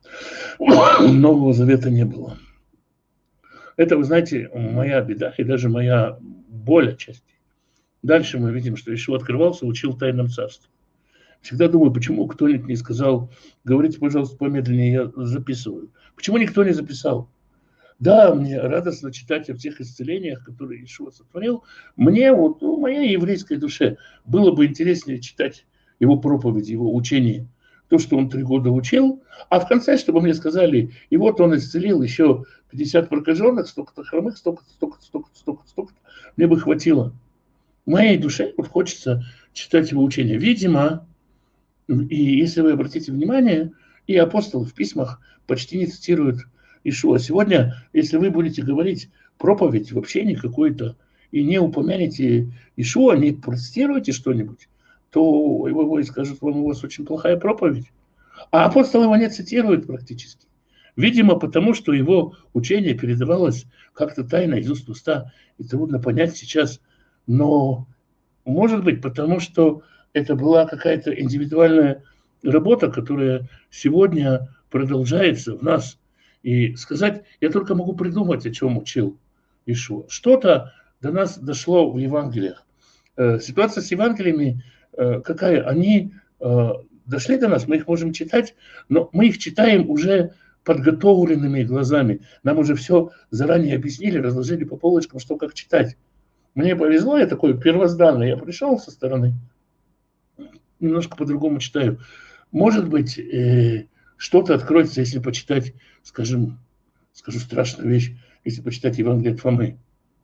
Нового Завета не было. Это, вы знаете, моя беда и даже моя боль отчасти. Дальше мы видим, что Ишуа открывался, учил тайнам царства. Всегда думаю, почему кто-нибудь не сказал, говорите, пожалуйста, помедленнее, я записываю. Почему никто не записал? Да, мне радостно читать о всех исцелениях, которые Ишуа сотворил. Мне, вот, в моей еврейской душе, было бы интереснее читать его проповеди, его учения, то, что он 3 года учил, а в конце, чтобы мне сказали, и вот он исцелил еще 50 прокаженных, столько-то хромых, столько-то, мне бы хватило. В моей душе вот хочется читать его учения. Видимо, и если вы обратите внимание, и апостолы в письмах почти не цитируют Ишуа. Сегодня, если вы будете говорить проповедь в общении какой-то и не упомянете Ишуа, не процитируете что-нибудь, то его скажут, вам у вас очень плохая проповедь. А апостол его не цитирует практически. Видимо, потому что его учение передавалось как-то тайно из уст в уста, и трудно понять сейчас. Но, может быть, потому что это была какая-то индивидуальная работа, которая сегодня продолжается в нас. И сказать, я только могу придумать, о чем учил Ишуа. Что-то до нас дошло в Евангелиях. Ситуация с Евангелиями какая? Они дошли до нас, мы их можем читать, но мы их читаем уже подготовленными глазами. Нам уже все заранее объяснили, разложили по полочкам, что как читать. Мне повезло, я такой первозданный, я пришел со стороны, немножко по-другому читаю. Может быть, что-то откроется, если почитать, скажу страшную вещь, если почитать Евангелие от Фомы,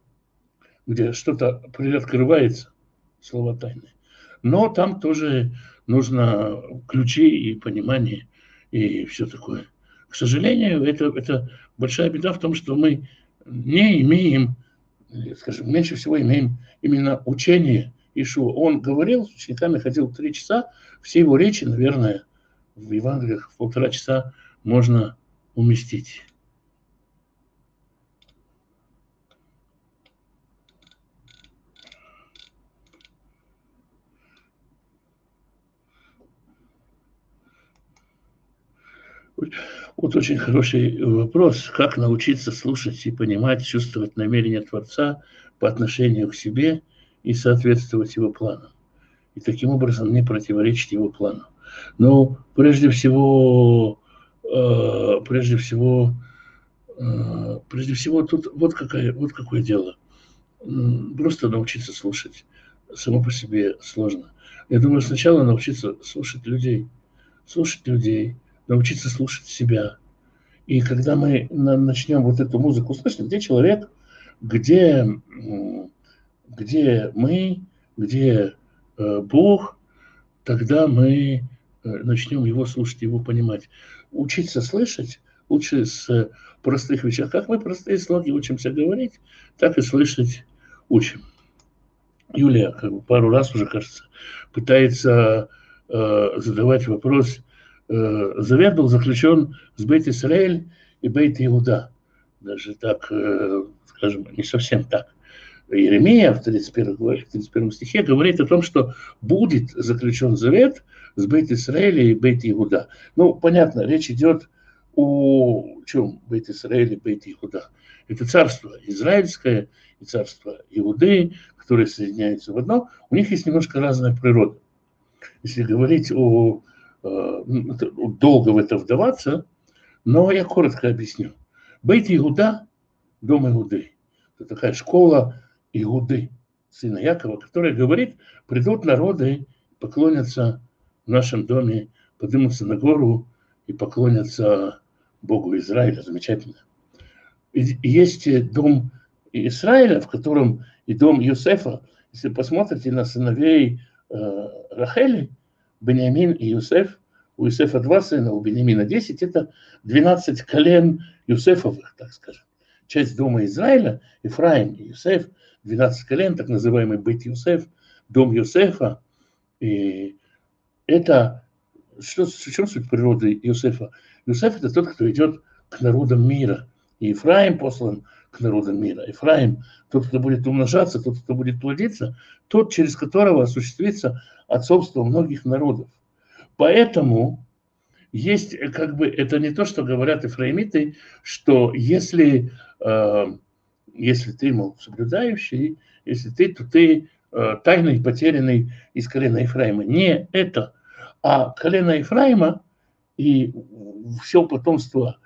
где что-то приоткрывается, слова тайны. Но там тоже нужно ключи и понимание, и все такое. К сожалению, это большая беда в том, что мы не имеем, скажем, меньше всего имеем именно учение Ишуа. Он говорил с учениками, ходил 3 часа, все его речи, наверное, в Евангелиях в 1,5 часа можно уместить. Вот очень хороший вопрос. Как научиться слушать и понимать, чувствовать намерения Творца по отношению к себе и соответствовать его планам. И таким образом не противоречить его плану. Но прежде всего тут вот какое дело. Просто научиться слушать само по себе сложно. Я думаю, сначала научиться слушать людей, научиться слушать себя. И когда мы начнем вот эту музыку слышать, где человек, где мы, где Бог, тогда мы начнем его слушать, его понимать. Учиться слышать лучше с простых вещей. Как мы простые слоги учимся говорить, так и слышать учим. Юлия пару раз уже, кажется, пытается задавать вопрос. Завет был заключен с Бейт Исраэль и Бейт Иуда. Даже так, скажем, не совсем так. Иеремия в 31 стихе говорит о том, что будет заключен завет с Бейт Исраэля и Бейт Иуда. Ну, понятно, речь идет о чем Бейт Исраэль и Бейт Иуда. Это царство израильское и царство Иуды, которые соединяются в одно. У них есть немножко разная природа. Если говорить долго в это вдаваться, но я коротко объясню. Бейт Иуда, дом Иуды. Это такая школа Иуды, сына Якова, которая говорит, придут народы, поклонятся в нашем доме, поднимутся на гору и поклонятся Богу Израиля, замечательно. И есть дом Израиля, в котором и дом Иосифа. Если посмотрите на сыновей Рахели, Беньямин и Иосиф, у Иосифа 2 сына, у Беньямина 10, это 12 колен Иосифовых, так скажем. Часть дома Израиля, Ефраим и Иосиф, 12 колен, так называемый Бейт Иосиф, дом Иосифа. И это, в чем суть природы Иосифа? Иосиф – это тот, кто идет к народам мира. И Ефраим послан к народам мира. Ефраим – тот, кто будет умножаться, тот, кто будет плодиться, тот, через которого осуществится отцовство многих народов. Поэтому есть, это не то, что говорят ефраимиты, что если ты, мол, соблюдающий, если ты, то ты тайный, потерянный из колена Ефраима. Не это, а колено Ефраима и все потомство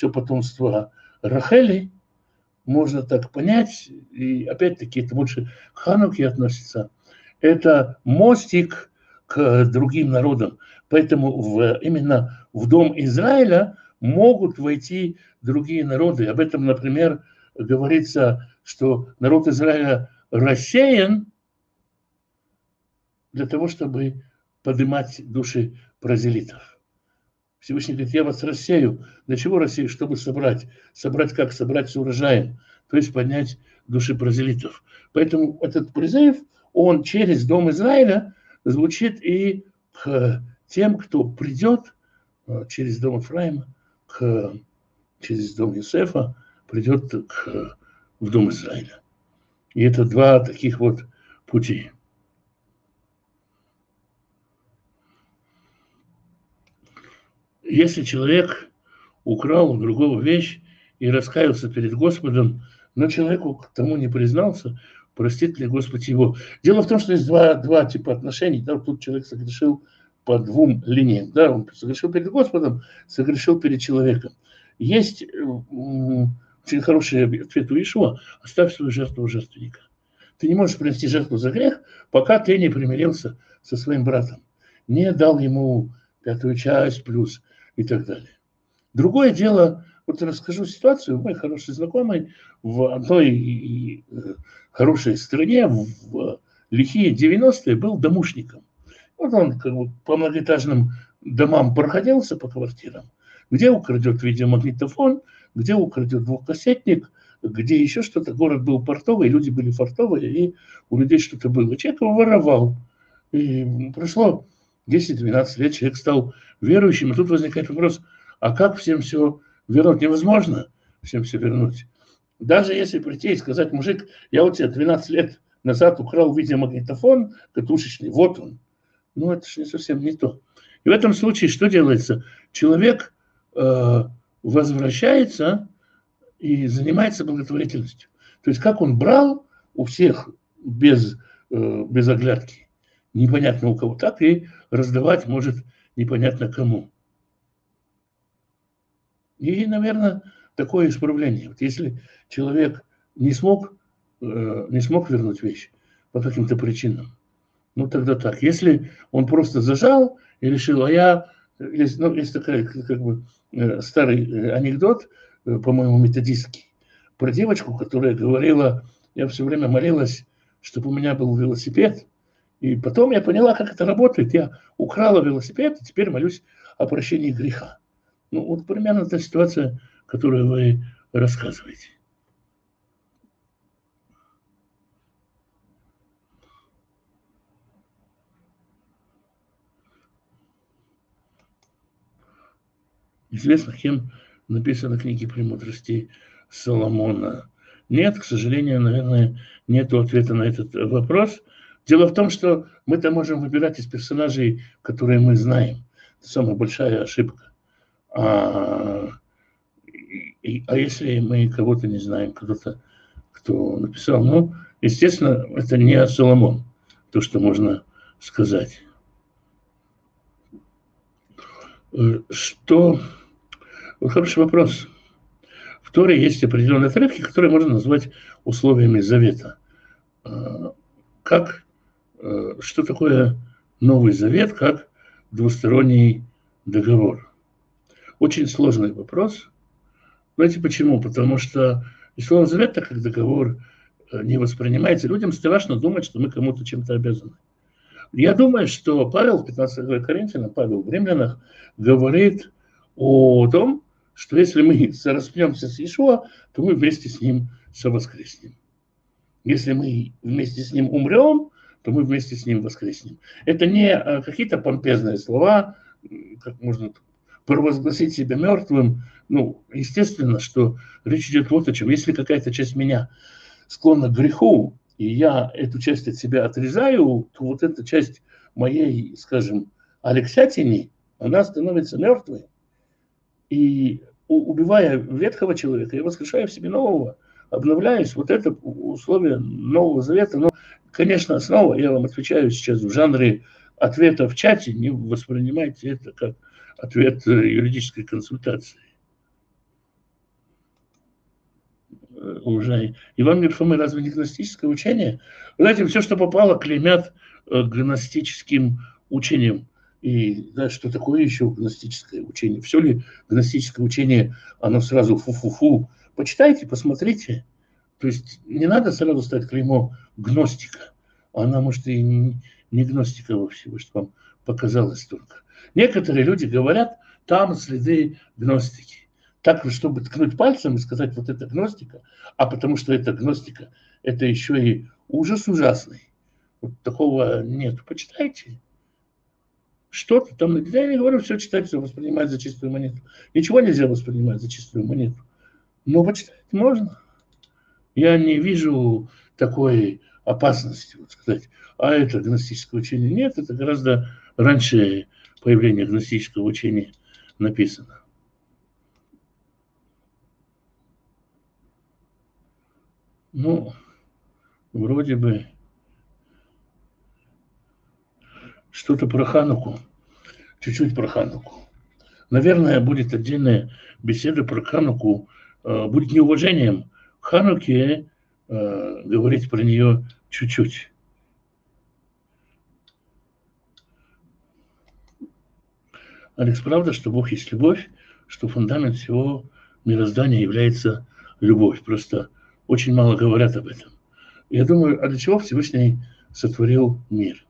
Рахели можно так понять, и опять-таки это больше к Хануке относится, это мостик к другим народам. Поэтому именно в дом Израиля могут войти другие народы. Об этом, например, говорится, что народ Израиля рассеян для того, чтобы поднимать души прозелитов. Всевышний говорит, я вас рассею. Для чего рассею? Чтобы собрать. Собрать как? Собрать с урожаем. То есть поднять души прозелитов. Поэтому этот призыв, он через дом Израиля звучит и к тем, кто придет через дом Ефраима, через дом Иосифа, придет в дом Израиля. И это два таких вот пути. Если человек украл у другого вещь и раскаялся перед Господом, но человеку к тому не признался, простит ли Господь его? Дело в том, что есть два типа отношений. Да, тут человек согрешил по двум линиям. Да, он согрешил перед Господом, согрешил перед человеком. Есть очень хороший ответ у Иешуа: оставь свою жертву у жертвенника. Ты не можешь принести жертву за грех, пока ты не примирился со своим братом, не дал ему 5-ю часть плюс и так далее. Другое дело, вот расскажу ситуацию. Мой хороший знакомый в одной хорошей стране в лихие 90-е был домушником. Вот он по многоэтажным домам проходился, по квартирам, где украдет видеомагнитофон, где украдет двухкассетник, где еще что-то. Город был портовый, люди были фартовые, и у людей что-то было. Человек его воровал. И прошло 10-12 лет, человек стал верующим, и тут возникает вопрос, а как всем все вернуть? Невозможно всем все вернуть. Даже если прийти и сказать: мужик, я у тебя 12 лет назад украл видеомагнитофон катушечный, вот он. Ну, это же совсем не то. И в этом случае что делается? Человек возвращается и занимается благотворительностью. То есть как он брал у всех без оглядки, непонятно у кого, так и раздавать может непонятно кому. И, наверное, такое исправление. Вот если человек не смог вернуть вещь по каким-то причинам, ну тогда так. Если он просто зажал и решил, есть такой старый анекдот, по-моему, методистский, про девочку, которая говорила: я все время молилась, чтобы у меня был велосипед, и потом я поняла, как это работает. Я украла велосипед, и теперь молюсь о прощении греха. Ну, вот примерно та ситуация, которую вы рассказываете. Известно, кем написаны книги «Премудрости Соломона». Нет, к сожалению, наверное, нет ответа на этот вопрос. Дело в том, что мы-то можем выбирать из персонажей, которые мы знаем. Это самая большая ошибка. А если мы кого-то не знаем, кто написал, ну, естественно, это не Соломон, то, что можно сказать. Хороший вопрос. В Торе есть определенные отрывки, которые можно назвать условиями завета. Что такое Новый Завет, как двусторонний договор? очень сложный вопрос. Знаете почему? Потому что Ветхий Завет, как договор, не воспринимается. Людям страшно думать, что мы кому-то чем-то обязаны. Я думаю, что Павел в 15 главе Коринфянам, Павел в Римлянах говорит о том, что если мы распнемся с Иешуа, то мы вместе с ним совоскреснем. Если мы вместе с ним умрем, то мы вместе с ним воскреснем. Это не какие-то помпезные слова, как можно провозгласить себя мертвым. Ну, естественно, что речь идет вот о чем. Если какая-то часть меня склонна к греху, и я эту часть от себя отрезаю, то вот эта часть моей, скажем, алексятини, она становится мертвой. И убивая ветхого человека, я воскрешаю в себе нового, обновляюсь. Вот это условие Нового Завета. Но, конечно, снова я вам отвечаю сейчас в жанре ответа в чате, не воспринимайте это как ответ юридической консультации. Уже. Иван Герфомы разве не гностическое учение? Вы знаете, все, что попало, клеймят гностическим учением. И да, что такое еще гностическое учение? Все ли гностическое учение, оно сразу фу-фу-фу? Почитайте, посмотрите. То есть не надо сразу ставить клеймо гностика. Она, может, и не гностика вовсе, может, вам показалось только. Некоторые люди говорят, там следы гностики. Так, чтобы ткнуть пальцем и сказать, вот это гностика, а потому что это гностика, это еще и ужас ужасный. Вот такого нет. Почитайте. Что-то там, я не говорю, все читать, все воспринимать за чистую монету. Ничего нельзя воспринимать за чистую монету. Но почитать можно. Я не вижу такой опасности, вот сказать, а это гностическое учение. Нет, это гораздо раньше появления гностического учения написано. Ну, вроде бы что-то про Хануку, чуть-чуть про Хануку. Наверное, будет отдельная беседа про Хануку. Будет неуважением Хануке говорить про нее чуть-чуть. Алекс, правда, что Бог есть любовь, что фундамент всего мироздания является любовь. Просто очень мало говорят об этом. Я думаю, а для чего Всевышний сотворил мир?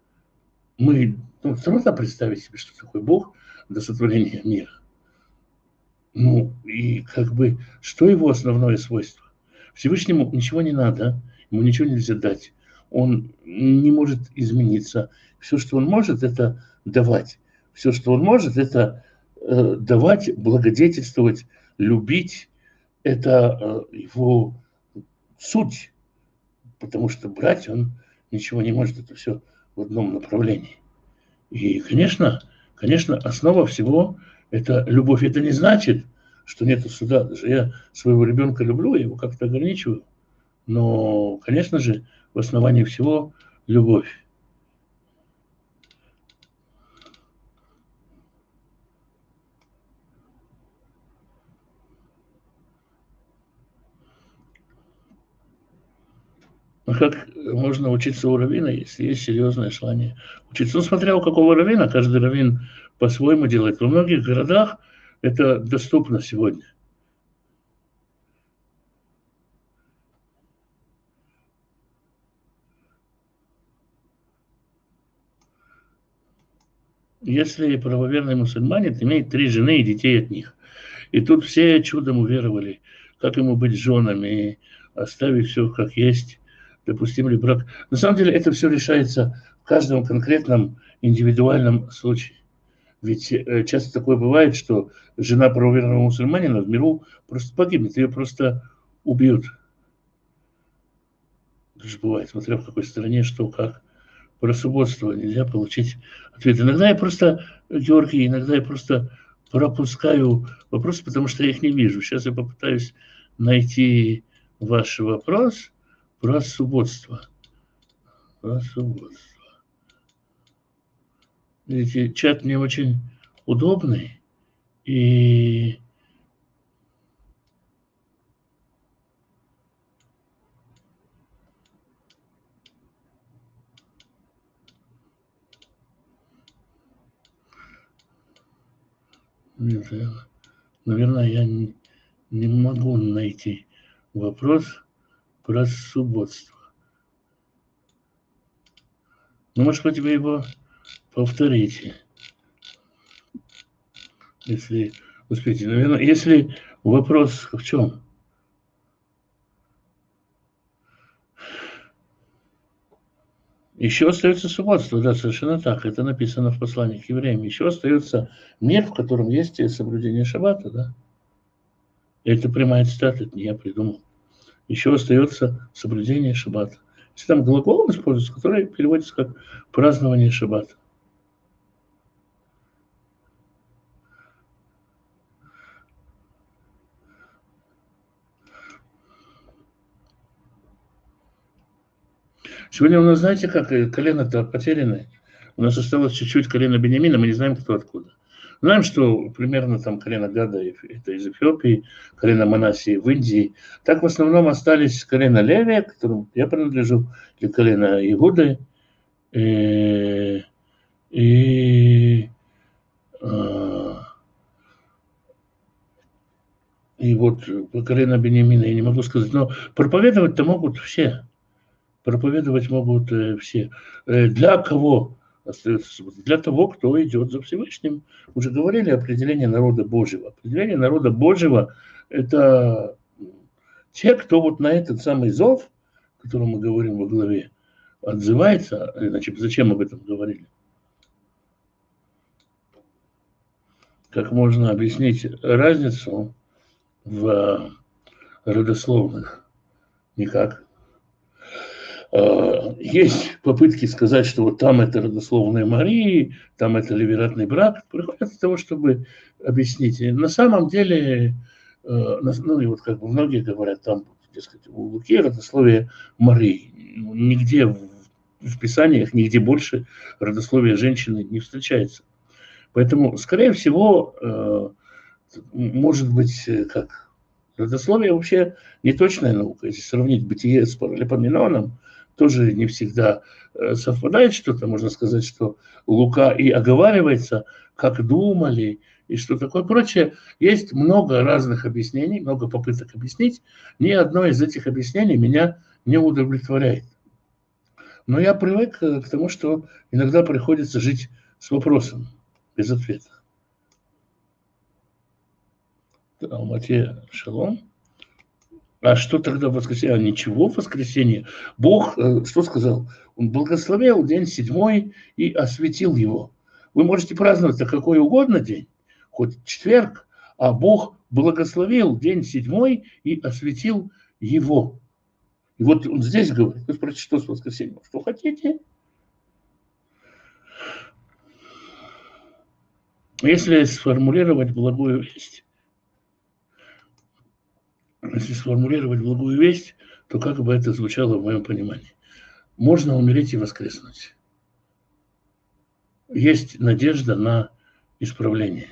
Трудно представить себе, что такое Бог до сотворения мира. Ну, и как бы, что его основное свойство? Всевышнему ничего не надо, ему ничего нельзя дать. Он не может измениться. Все, что он может, это давать. Все, что он может, это давать, благодетельствовать, любить. Это его суть. Потому что брать он ничего не может. Это все в одном направлении. И, конечно, основа всего – это любовь. Это не значит, что нет суда. Даже я своего ребенка люблю, я его как-то ограничиваю. Но, конечно же, в основании всего любовь. А как можно учиться у раввина, если есть серьезное желание учиться? Ну, смотря у какого раввина, каждый раввин по-своему делает. Во многих городах это доступно сегодня. Если правоверный мусульманин имеет 3 жены и детей от них, и тут все чудом уверовали, как ему быть женами, оставить все как есть, допустим ли брак. На самом деле это все решается в каждом конкретном индивидуальном случае. Ведь часто такое бывает, что жена правоверного мусульманина в миру просто погибнет, ее просто убьют. Это же бывает, смотря в какой стране, что, как. Про субботство нельзя получить ответ. Иногда я просто, Георгий, иногда я просто пропускаю вопросы, потому что я их не вижу. Сейчас я попытаюсь найти ваш вопрос про субботство. Про субботство. Видите, чат не очень удобный. И Нет, наверное, я не могу найти вопрос про субботство. Ну, может быть, вы его повторите, если успеете. Наверное, если вопрос в чем? Еще остается субботство, да, совершенно так. Это написано в послании к евреям. Еще остается мир, в котором есть соблюдение шаббата, да. Это прямая цитата, это не я придумал. Еще остается соблюдение шаббата. Если там глагол используется, который переводится как празднование шаббата. Сегодня у нас, знаете, как колено-то потеряны. У нас осталось чуть-чуть колено Беньямина, мы не знаем, кто откуда. Знаем, что примерно там колено Гада это из Эфиопии, колено Манасии в Индии. Так в основном остались колено Левия, к которому я принадлежу, или колено Игуды, и, и, а, и вот колено Беньямина я не могу сказать, но проповедовать-то могут все. Проповедовать могут все. Для кого остается суббота? Для того, кто идет за Всевышним. Уже говорили определение народа Божьего. Определение народа Божьего – это те, кто вот на этот самый зов, о котором мы говорим во главе, отзывается. Иначе зачем об этом говорили? Как можно объяснить разницу в родословных? Никак. Есть попытки сказать, что вот там это родословная Марии, там это ливератный брак. Приходят от того, чтобы объяснить. И на самом деле, ну и вот как бы многие говорят, там, дескать, у Луки родословие Марии. Нигде в Писаниях, нигде больше родословие женщины не встречается. Поэтому, скорее всего, может быть, как родословие вообще не точная наука. Если сравнить бытие с Паралипоменоном, тоже не всегда совпадает что-то. Можно сказать, что Лука и оговаривается, как думали, и что такое прочее. Есть много разных объяснений, много попыток объяснить. Ни одно из этих объяснений меня не удовлетворяет. Но я привык к тому, что иногда приходится жить с вопросом, без ответа. Матея Шалом. А что тогда в воскресенье? А ничего в воскресенье. Бог что сказал? Он благословил день седьмой и осветил его. Вы можете праздновать на какой угодно день, хоть четверг, а Бог благословил день седьмой и осветил его. И вот он здесь говорит, вы спросите, что с воскресеньем? Что хотите? Если сформулировать благую весть, то как бы это звучало в моем понимании? Можно умереть и воскреснуть. Есть надежда на исправление.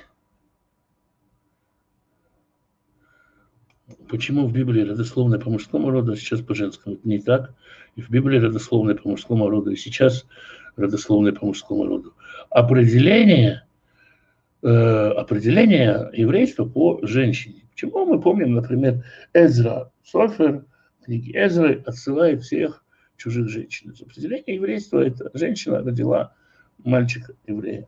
Почему в Библии родословное по мужскому роду, а сейчас по женскому? Это не так. И в Библии родословное по мужскому роду, и сейчас родословное по мужскому роду. Определение еврейства по женщине. Почему мы помним, например, Эзра Софер, книги Эзры отсылает всех чужих женщин. Определение еврейства – это женщина родила мальчика еврея.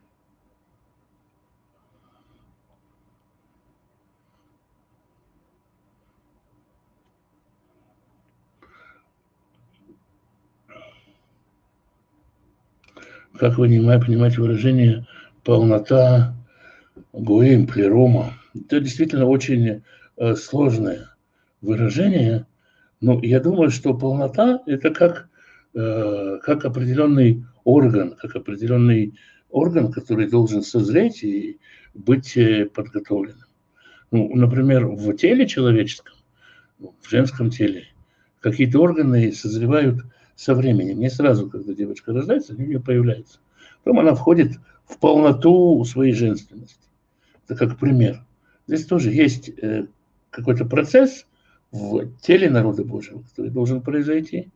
Как вы понимаете выражение «полнота гоим плерома»? Это действительно очень сложное выражение, но я думаю, что полнота – это как определенный орган, который должен созреть и быть подготовленным. Ну, например, в теле человеческом, в женском теле, какие-то органы созревают со временем. Не сразу, когда девочка рождается, они у нее появляются. Потом она входит в полноту своей женственности. Это как пример. Здесь тоже есть какой-то процесс в теле народа Божьего, который должен произойти.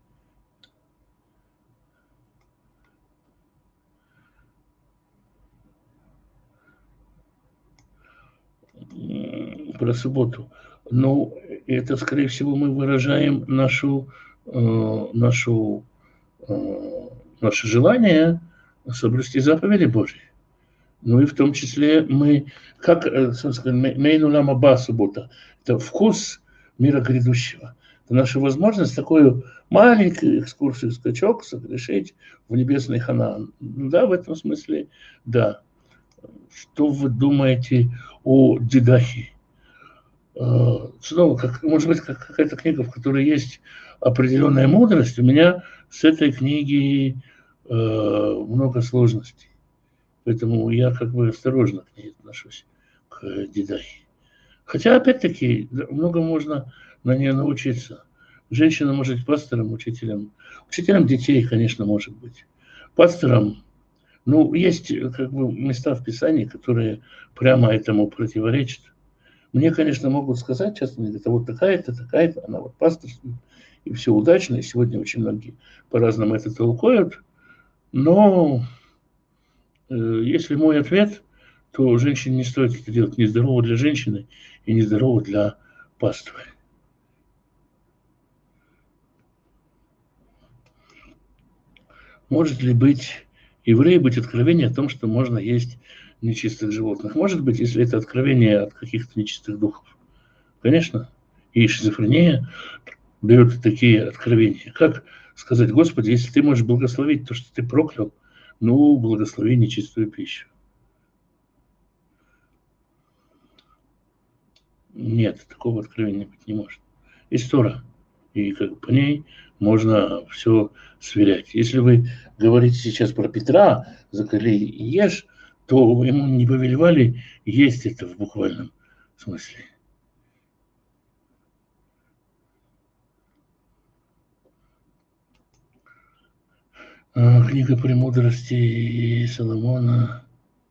про субботу. Ну, это, скорее всего, мы выражаем наше желание соблюсти заповеди Божьи. Ну и в том числе мы, как, мейну лама ба суббота, это вкус мира грядущего. Это наша возможность такую маленькую экскурсию, скачок совершить в небесный Ханаан. Да, в этом смысле, да. Что вы думаете о Дидахе? Снова, может быть, какая-то книга, в которой есть определенная мудрость. У меня с этой книги много сложностей. Поэтому я как бы осторожно к ней отношусь, к Дидахе. Хотя, опять-таки, много можно на нее научиться. Женщина может быть пастором, учителем. Учителем детей, конечно, может быть. Пастором, ну, есть как бы места в Писании, которые прямо этому противоречат. Мне, конечно, могут сказать, часто мне говорят, а вот такая-то, она вот пасторствует, и все удачно, и сегодня очень многие по-разному это толкуют. Но если мой ответ, то женщине не стоит это делать. Нездорово для женщины и нездорово для паствы. Может ли быть еврею быть откровение о том, что можно есть нечистых животных? Может быть, если это откровение от каких-то нечистых духов. Конечно. И шизофрения дает такие откровения. Как сказать, Господи, если ты можешь благословить то, что ты проклял, ну, благослови нечистую пищу. Нет, такого откровения быть не может. Есть Тора, и как по ней можно все сверять. Если вы говорите сейчас про Петра, закали и ешь, то ему не повелевали есть это в буквальном смысле. Книга «Премудрости» Соломона.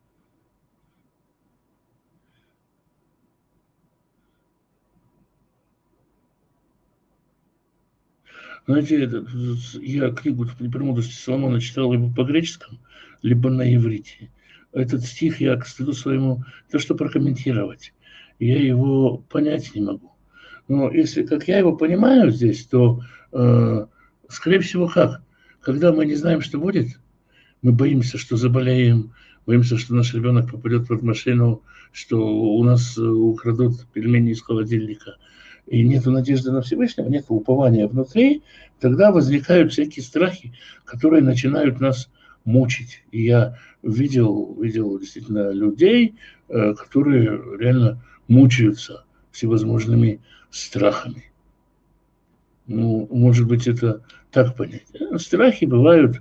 Знаете, я книгу «Премудрости Соломона» читал либо по-греческому, либо на иврите. Этот стих я, к стыду своему, то, что прокомментировать, я его понять не могу. Но если, как я его понимаю здесь, то, скорее всего, как? Когда мы не знаем, что будет, мы боимся, что заболеем, боимся, что наш ребенок попадет под машину, что у нас украдут пельмени из холодильника, и нет надежды на Всевышнего, нет упования внутри, тогда возникают всякие страхи, которые начинают нас мучить. И я видел действительно людей, которые реально мучаются всевозможными страхами. Ну, может быть, это так понять. Страхи бывают.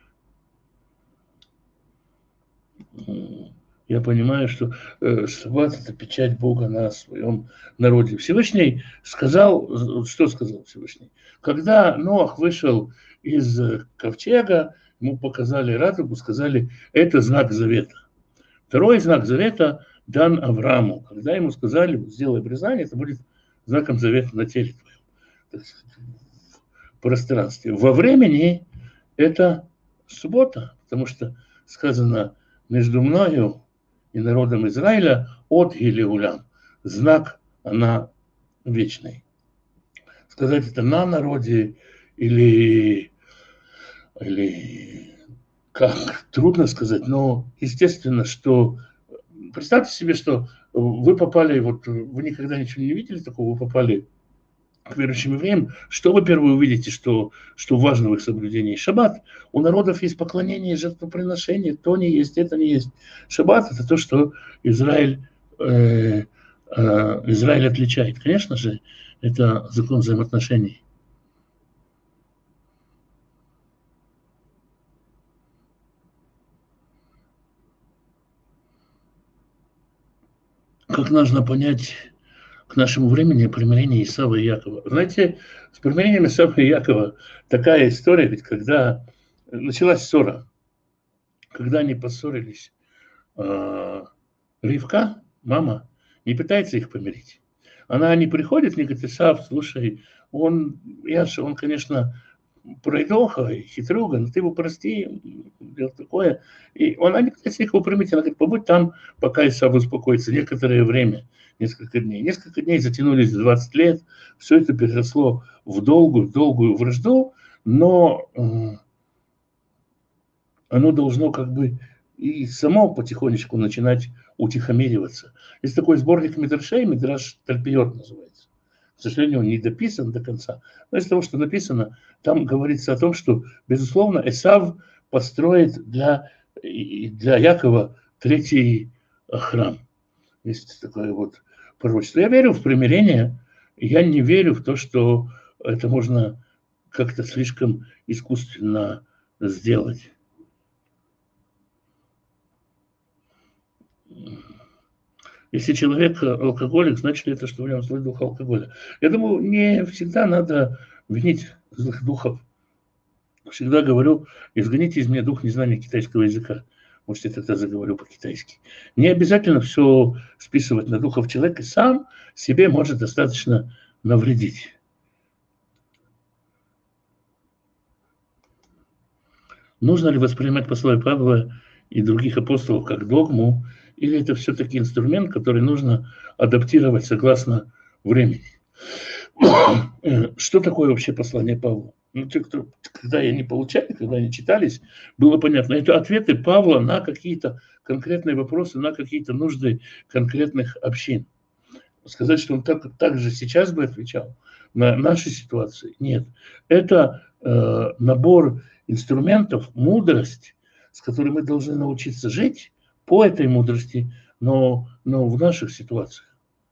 Я понимаю, что шаббат – это печать Бога на своем народе. Всевышний сказал, что сказал Всевышний? Когда Ноах вышел из ковчега, ему показали радугу, сказали, это знак завета. Второй знак завета дан Аврааму. Когда ему сказали, сделай обрезание, это будет знаком завета на теле твоем, в пространстве. Во времени это суббота, потому что сказано между мною и народом Израиля от Гилеулям. Знак она вечный. Сказать это на народе или как, трудно сказать, но естественно, что представьте себе, что вы попали, вот вы никогда ничего не видели такого, вы попали к верующим евреям, что вы первое увидите, что важно в их соблюдении? Шаббат. У народов есть поклонение, жертвоприношение, то не есть, это не есть. Шаббат – это то, что Израиль отличает. Конечно же, это закон взаимоотношений. Как нужно понять к нашему времени примирение Исава и Якова? Знаете, с примирением Исава и Якова такая история, ведь когда началась ссора, когда они поссорились, Ривка, мама, не пытается их помирить. Она не приходит, не говорит, Исав, слушай, он, конечно, пройдоха и хитруга, но ты его прости, дело такое. И она не пытается никого примить, она говорит, побудь там, пока Исав успокоится, некоторое время, несколько дней. Несколько дней затянулись в 20 лет, все это переросло в долгую вражду, но оно должно как бы и само потихонечку начинать утихомириваться. Есть такой сборник Мидрашей, Мидраш Тальпиот называется. К сожалению, он не дописан до конца. Но из того, что написано, там говорится о том, что, безусловно, Эсав построит для Якова третий храм. Есть такое вот пророчество. Я верю в примирение, я не верю в то, что это можно как-то слишком искусственно сделать. Если человек алкоголик, значит ли это, что в нем злой дух алкоголя? Я думаю, не всегда надо винить злых духов. Всегда говорю, изгоните из меня дух незнания китайского языка. Может, я тогда заговорю по-китайски. Не обязательно все списывать на духов человека, сам себе может достаточно навредить. Нужно ли воспринимать послание Павла и других апостолов как догму, или это все-таки инструмент, который нужно адаптировать согласно времени? Что такое вообще послание Павла? Ну, те, кто, когда я не получали, когда они читались, было понятно. Это ответы Павла на какие-то конкретные вопросы, на какие-то нужды конкретных общин. Сказать, что он так же сейчас бы отвечал на наши ситуации, нет. Это набор инструментов, мудрость, с которой мы должны научиться жить по этой мудрости, но в наших ситуациях.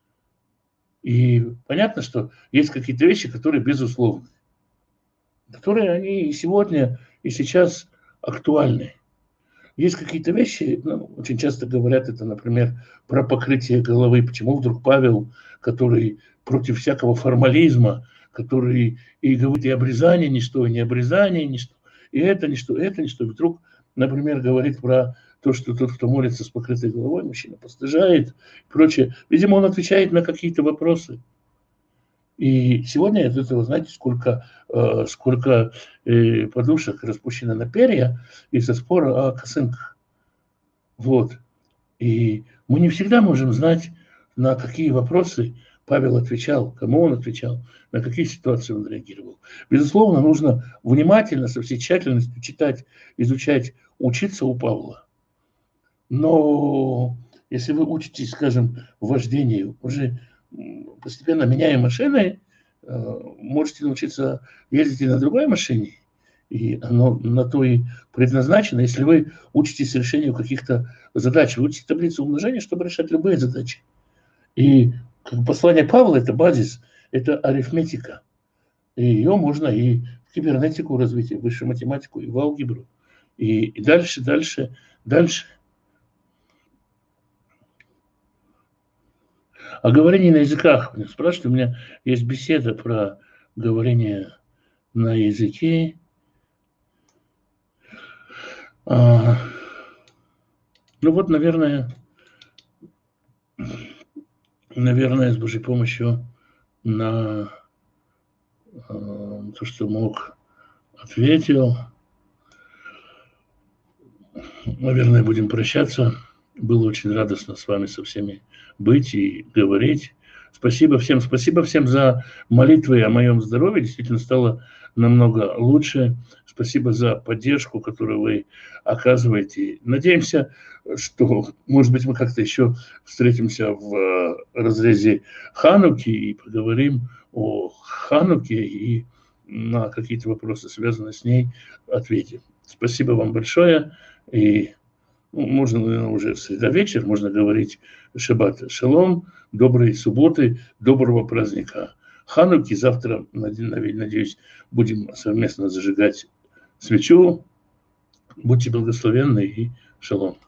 И понятно, что есть какие-то вещи, которые безусловны, которые они и сегодня, и сейчас актуальны. Есть какие-то вещи, очень часто говорят это, например, про покрытие головы. Почему вдруг Павел, который против всякого формализма, который и говорит и обрезание ничто, и не обрезание ничто, и это ничто, вдруг, например, говорит про то, что тот, кто молится с покрытой головой, мужчина постыжает и прочее. Видимо, он отвечает на какие-то вопросы. И сегодня из этого, знаете, сколько подушек распущено на перья из-за спора о косынках. Вот. И мы не всегда можем знать, на какие вопросы Павел отвечал, кому он отвечал, на какие ситуации он реагировал. Безусловно, нужно внимательно, со всей тщательностью читать, изучать, учиться у Павла. Но если вы учитесь, скажем, вождению, уже постепенно меняя машины, можете научиться ездить и на другой машине, и оно на то и предназначено. Если вы учитесь решению каких-то задач, вы учите таблицу умножения, чтобы решать любые задачи. И как послание Павла – это базис, это арифметика. И ее можно и в кибернетику развить, и в высшую математику, и в алгебру. И дальше. О говорении на языках. Спрашивают, у меня есть беседа про говорение на языке. Ну вот, наверное, с Божьей помощью на то, что мог, ответил. Наверное, будем прощаться. Было очень радостно с вами со всеми быть и говорить. Спасибо всем за молитвы о моем здоровье. Действительно стало намного лучше. Спасибо за поддержку, которую вы оказываете. Надеемся, что, может быть, мы как-то еще встретимся в разрезе Хануки и поговорим о Хануке и на какие-то вопросы, связанные с ней, ответим. Спасибо вам большое. И можно, наверное, уже в среда вечер, можно говорить шаббат шалом, доброй субботы, доброго праздника Хануки. Завтра, надеюсь, будем совместно зажигать свечу. Будьте благословенны и шалом.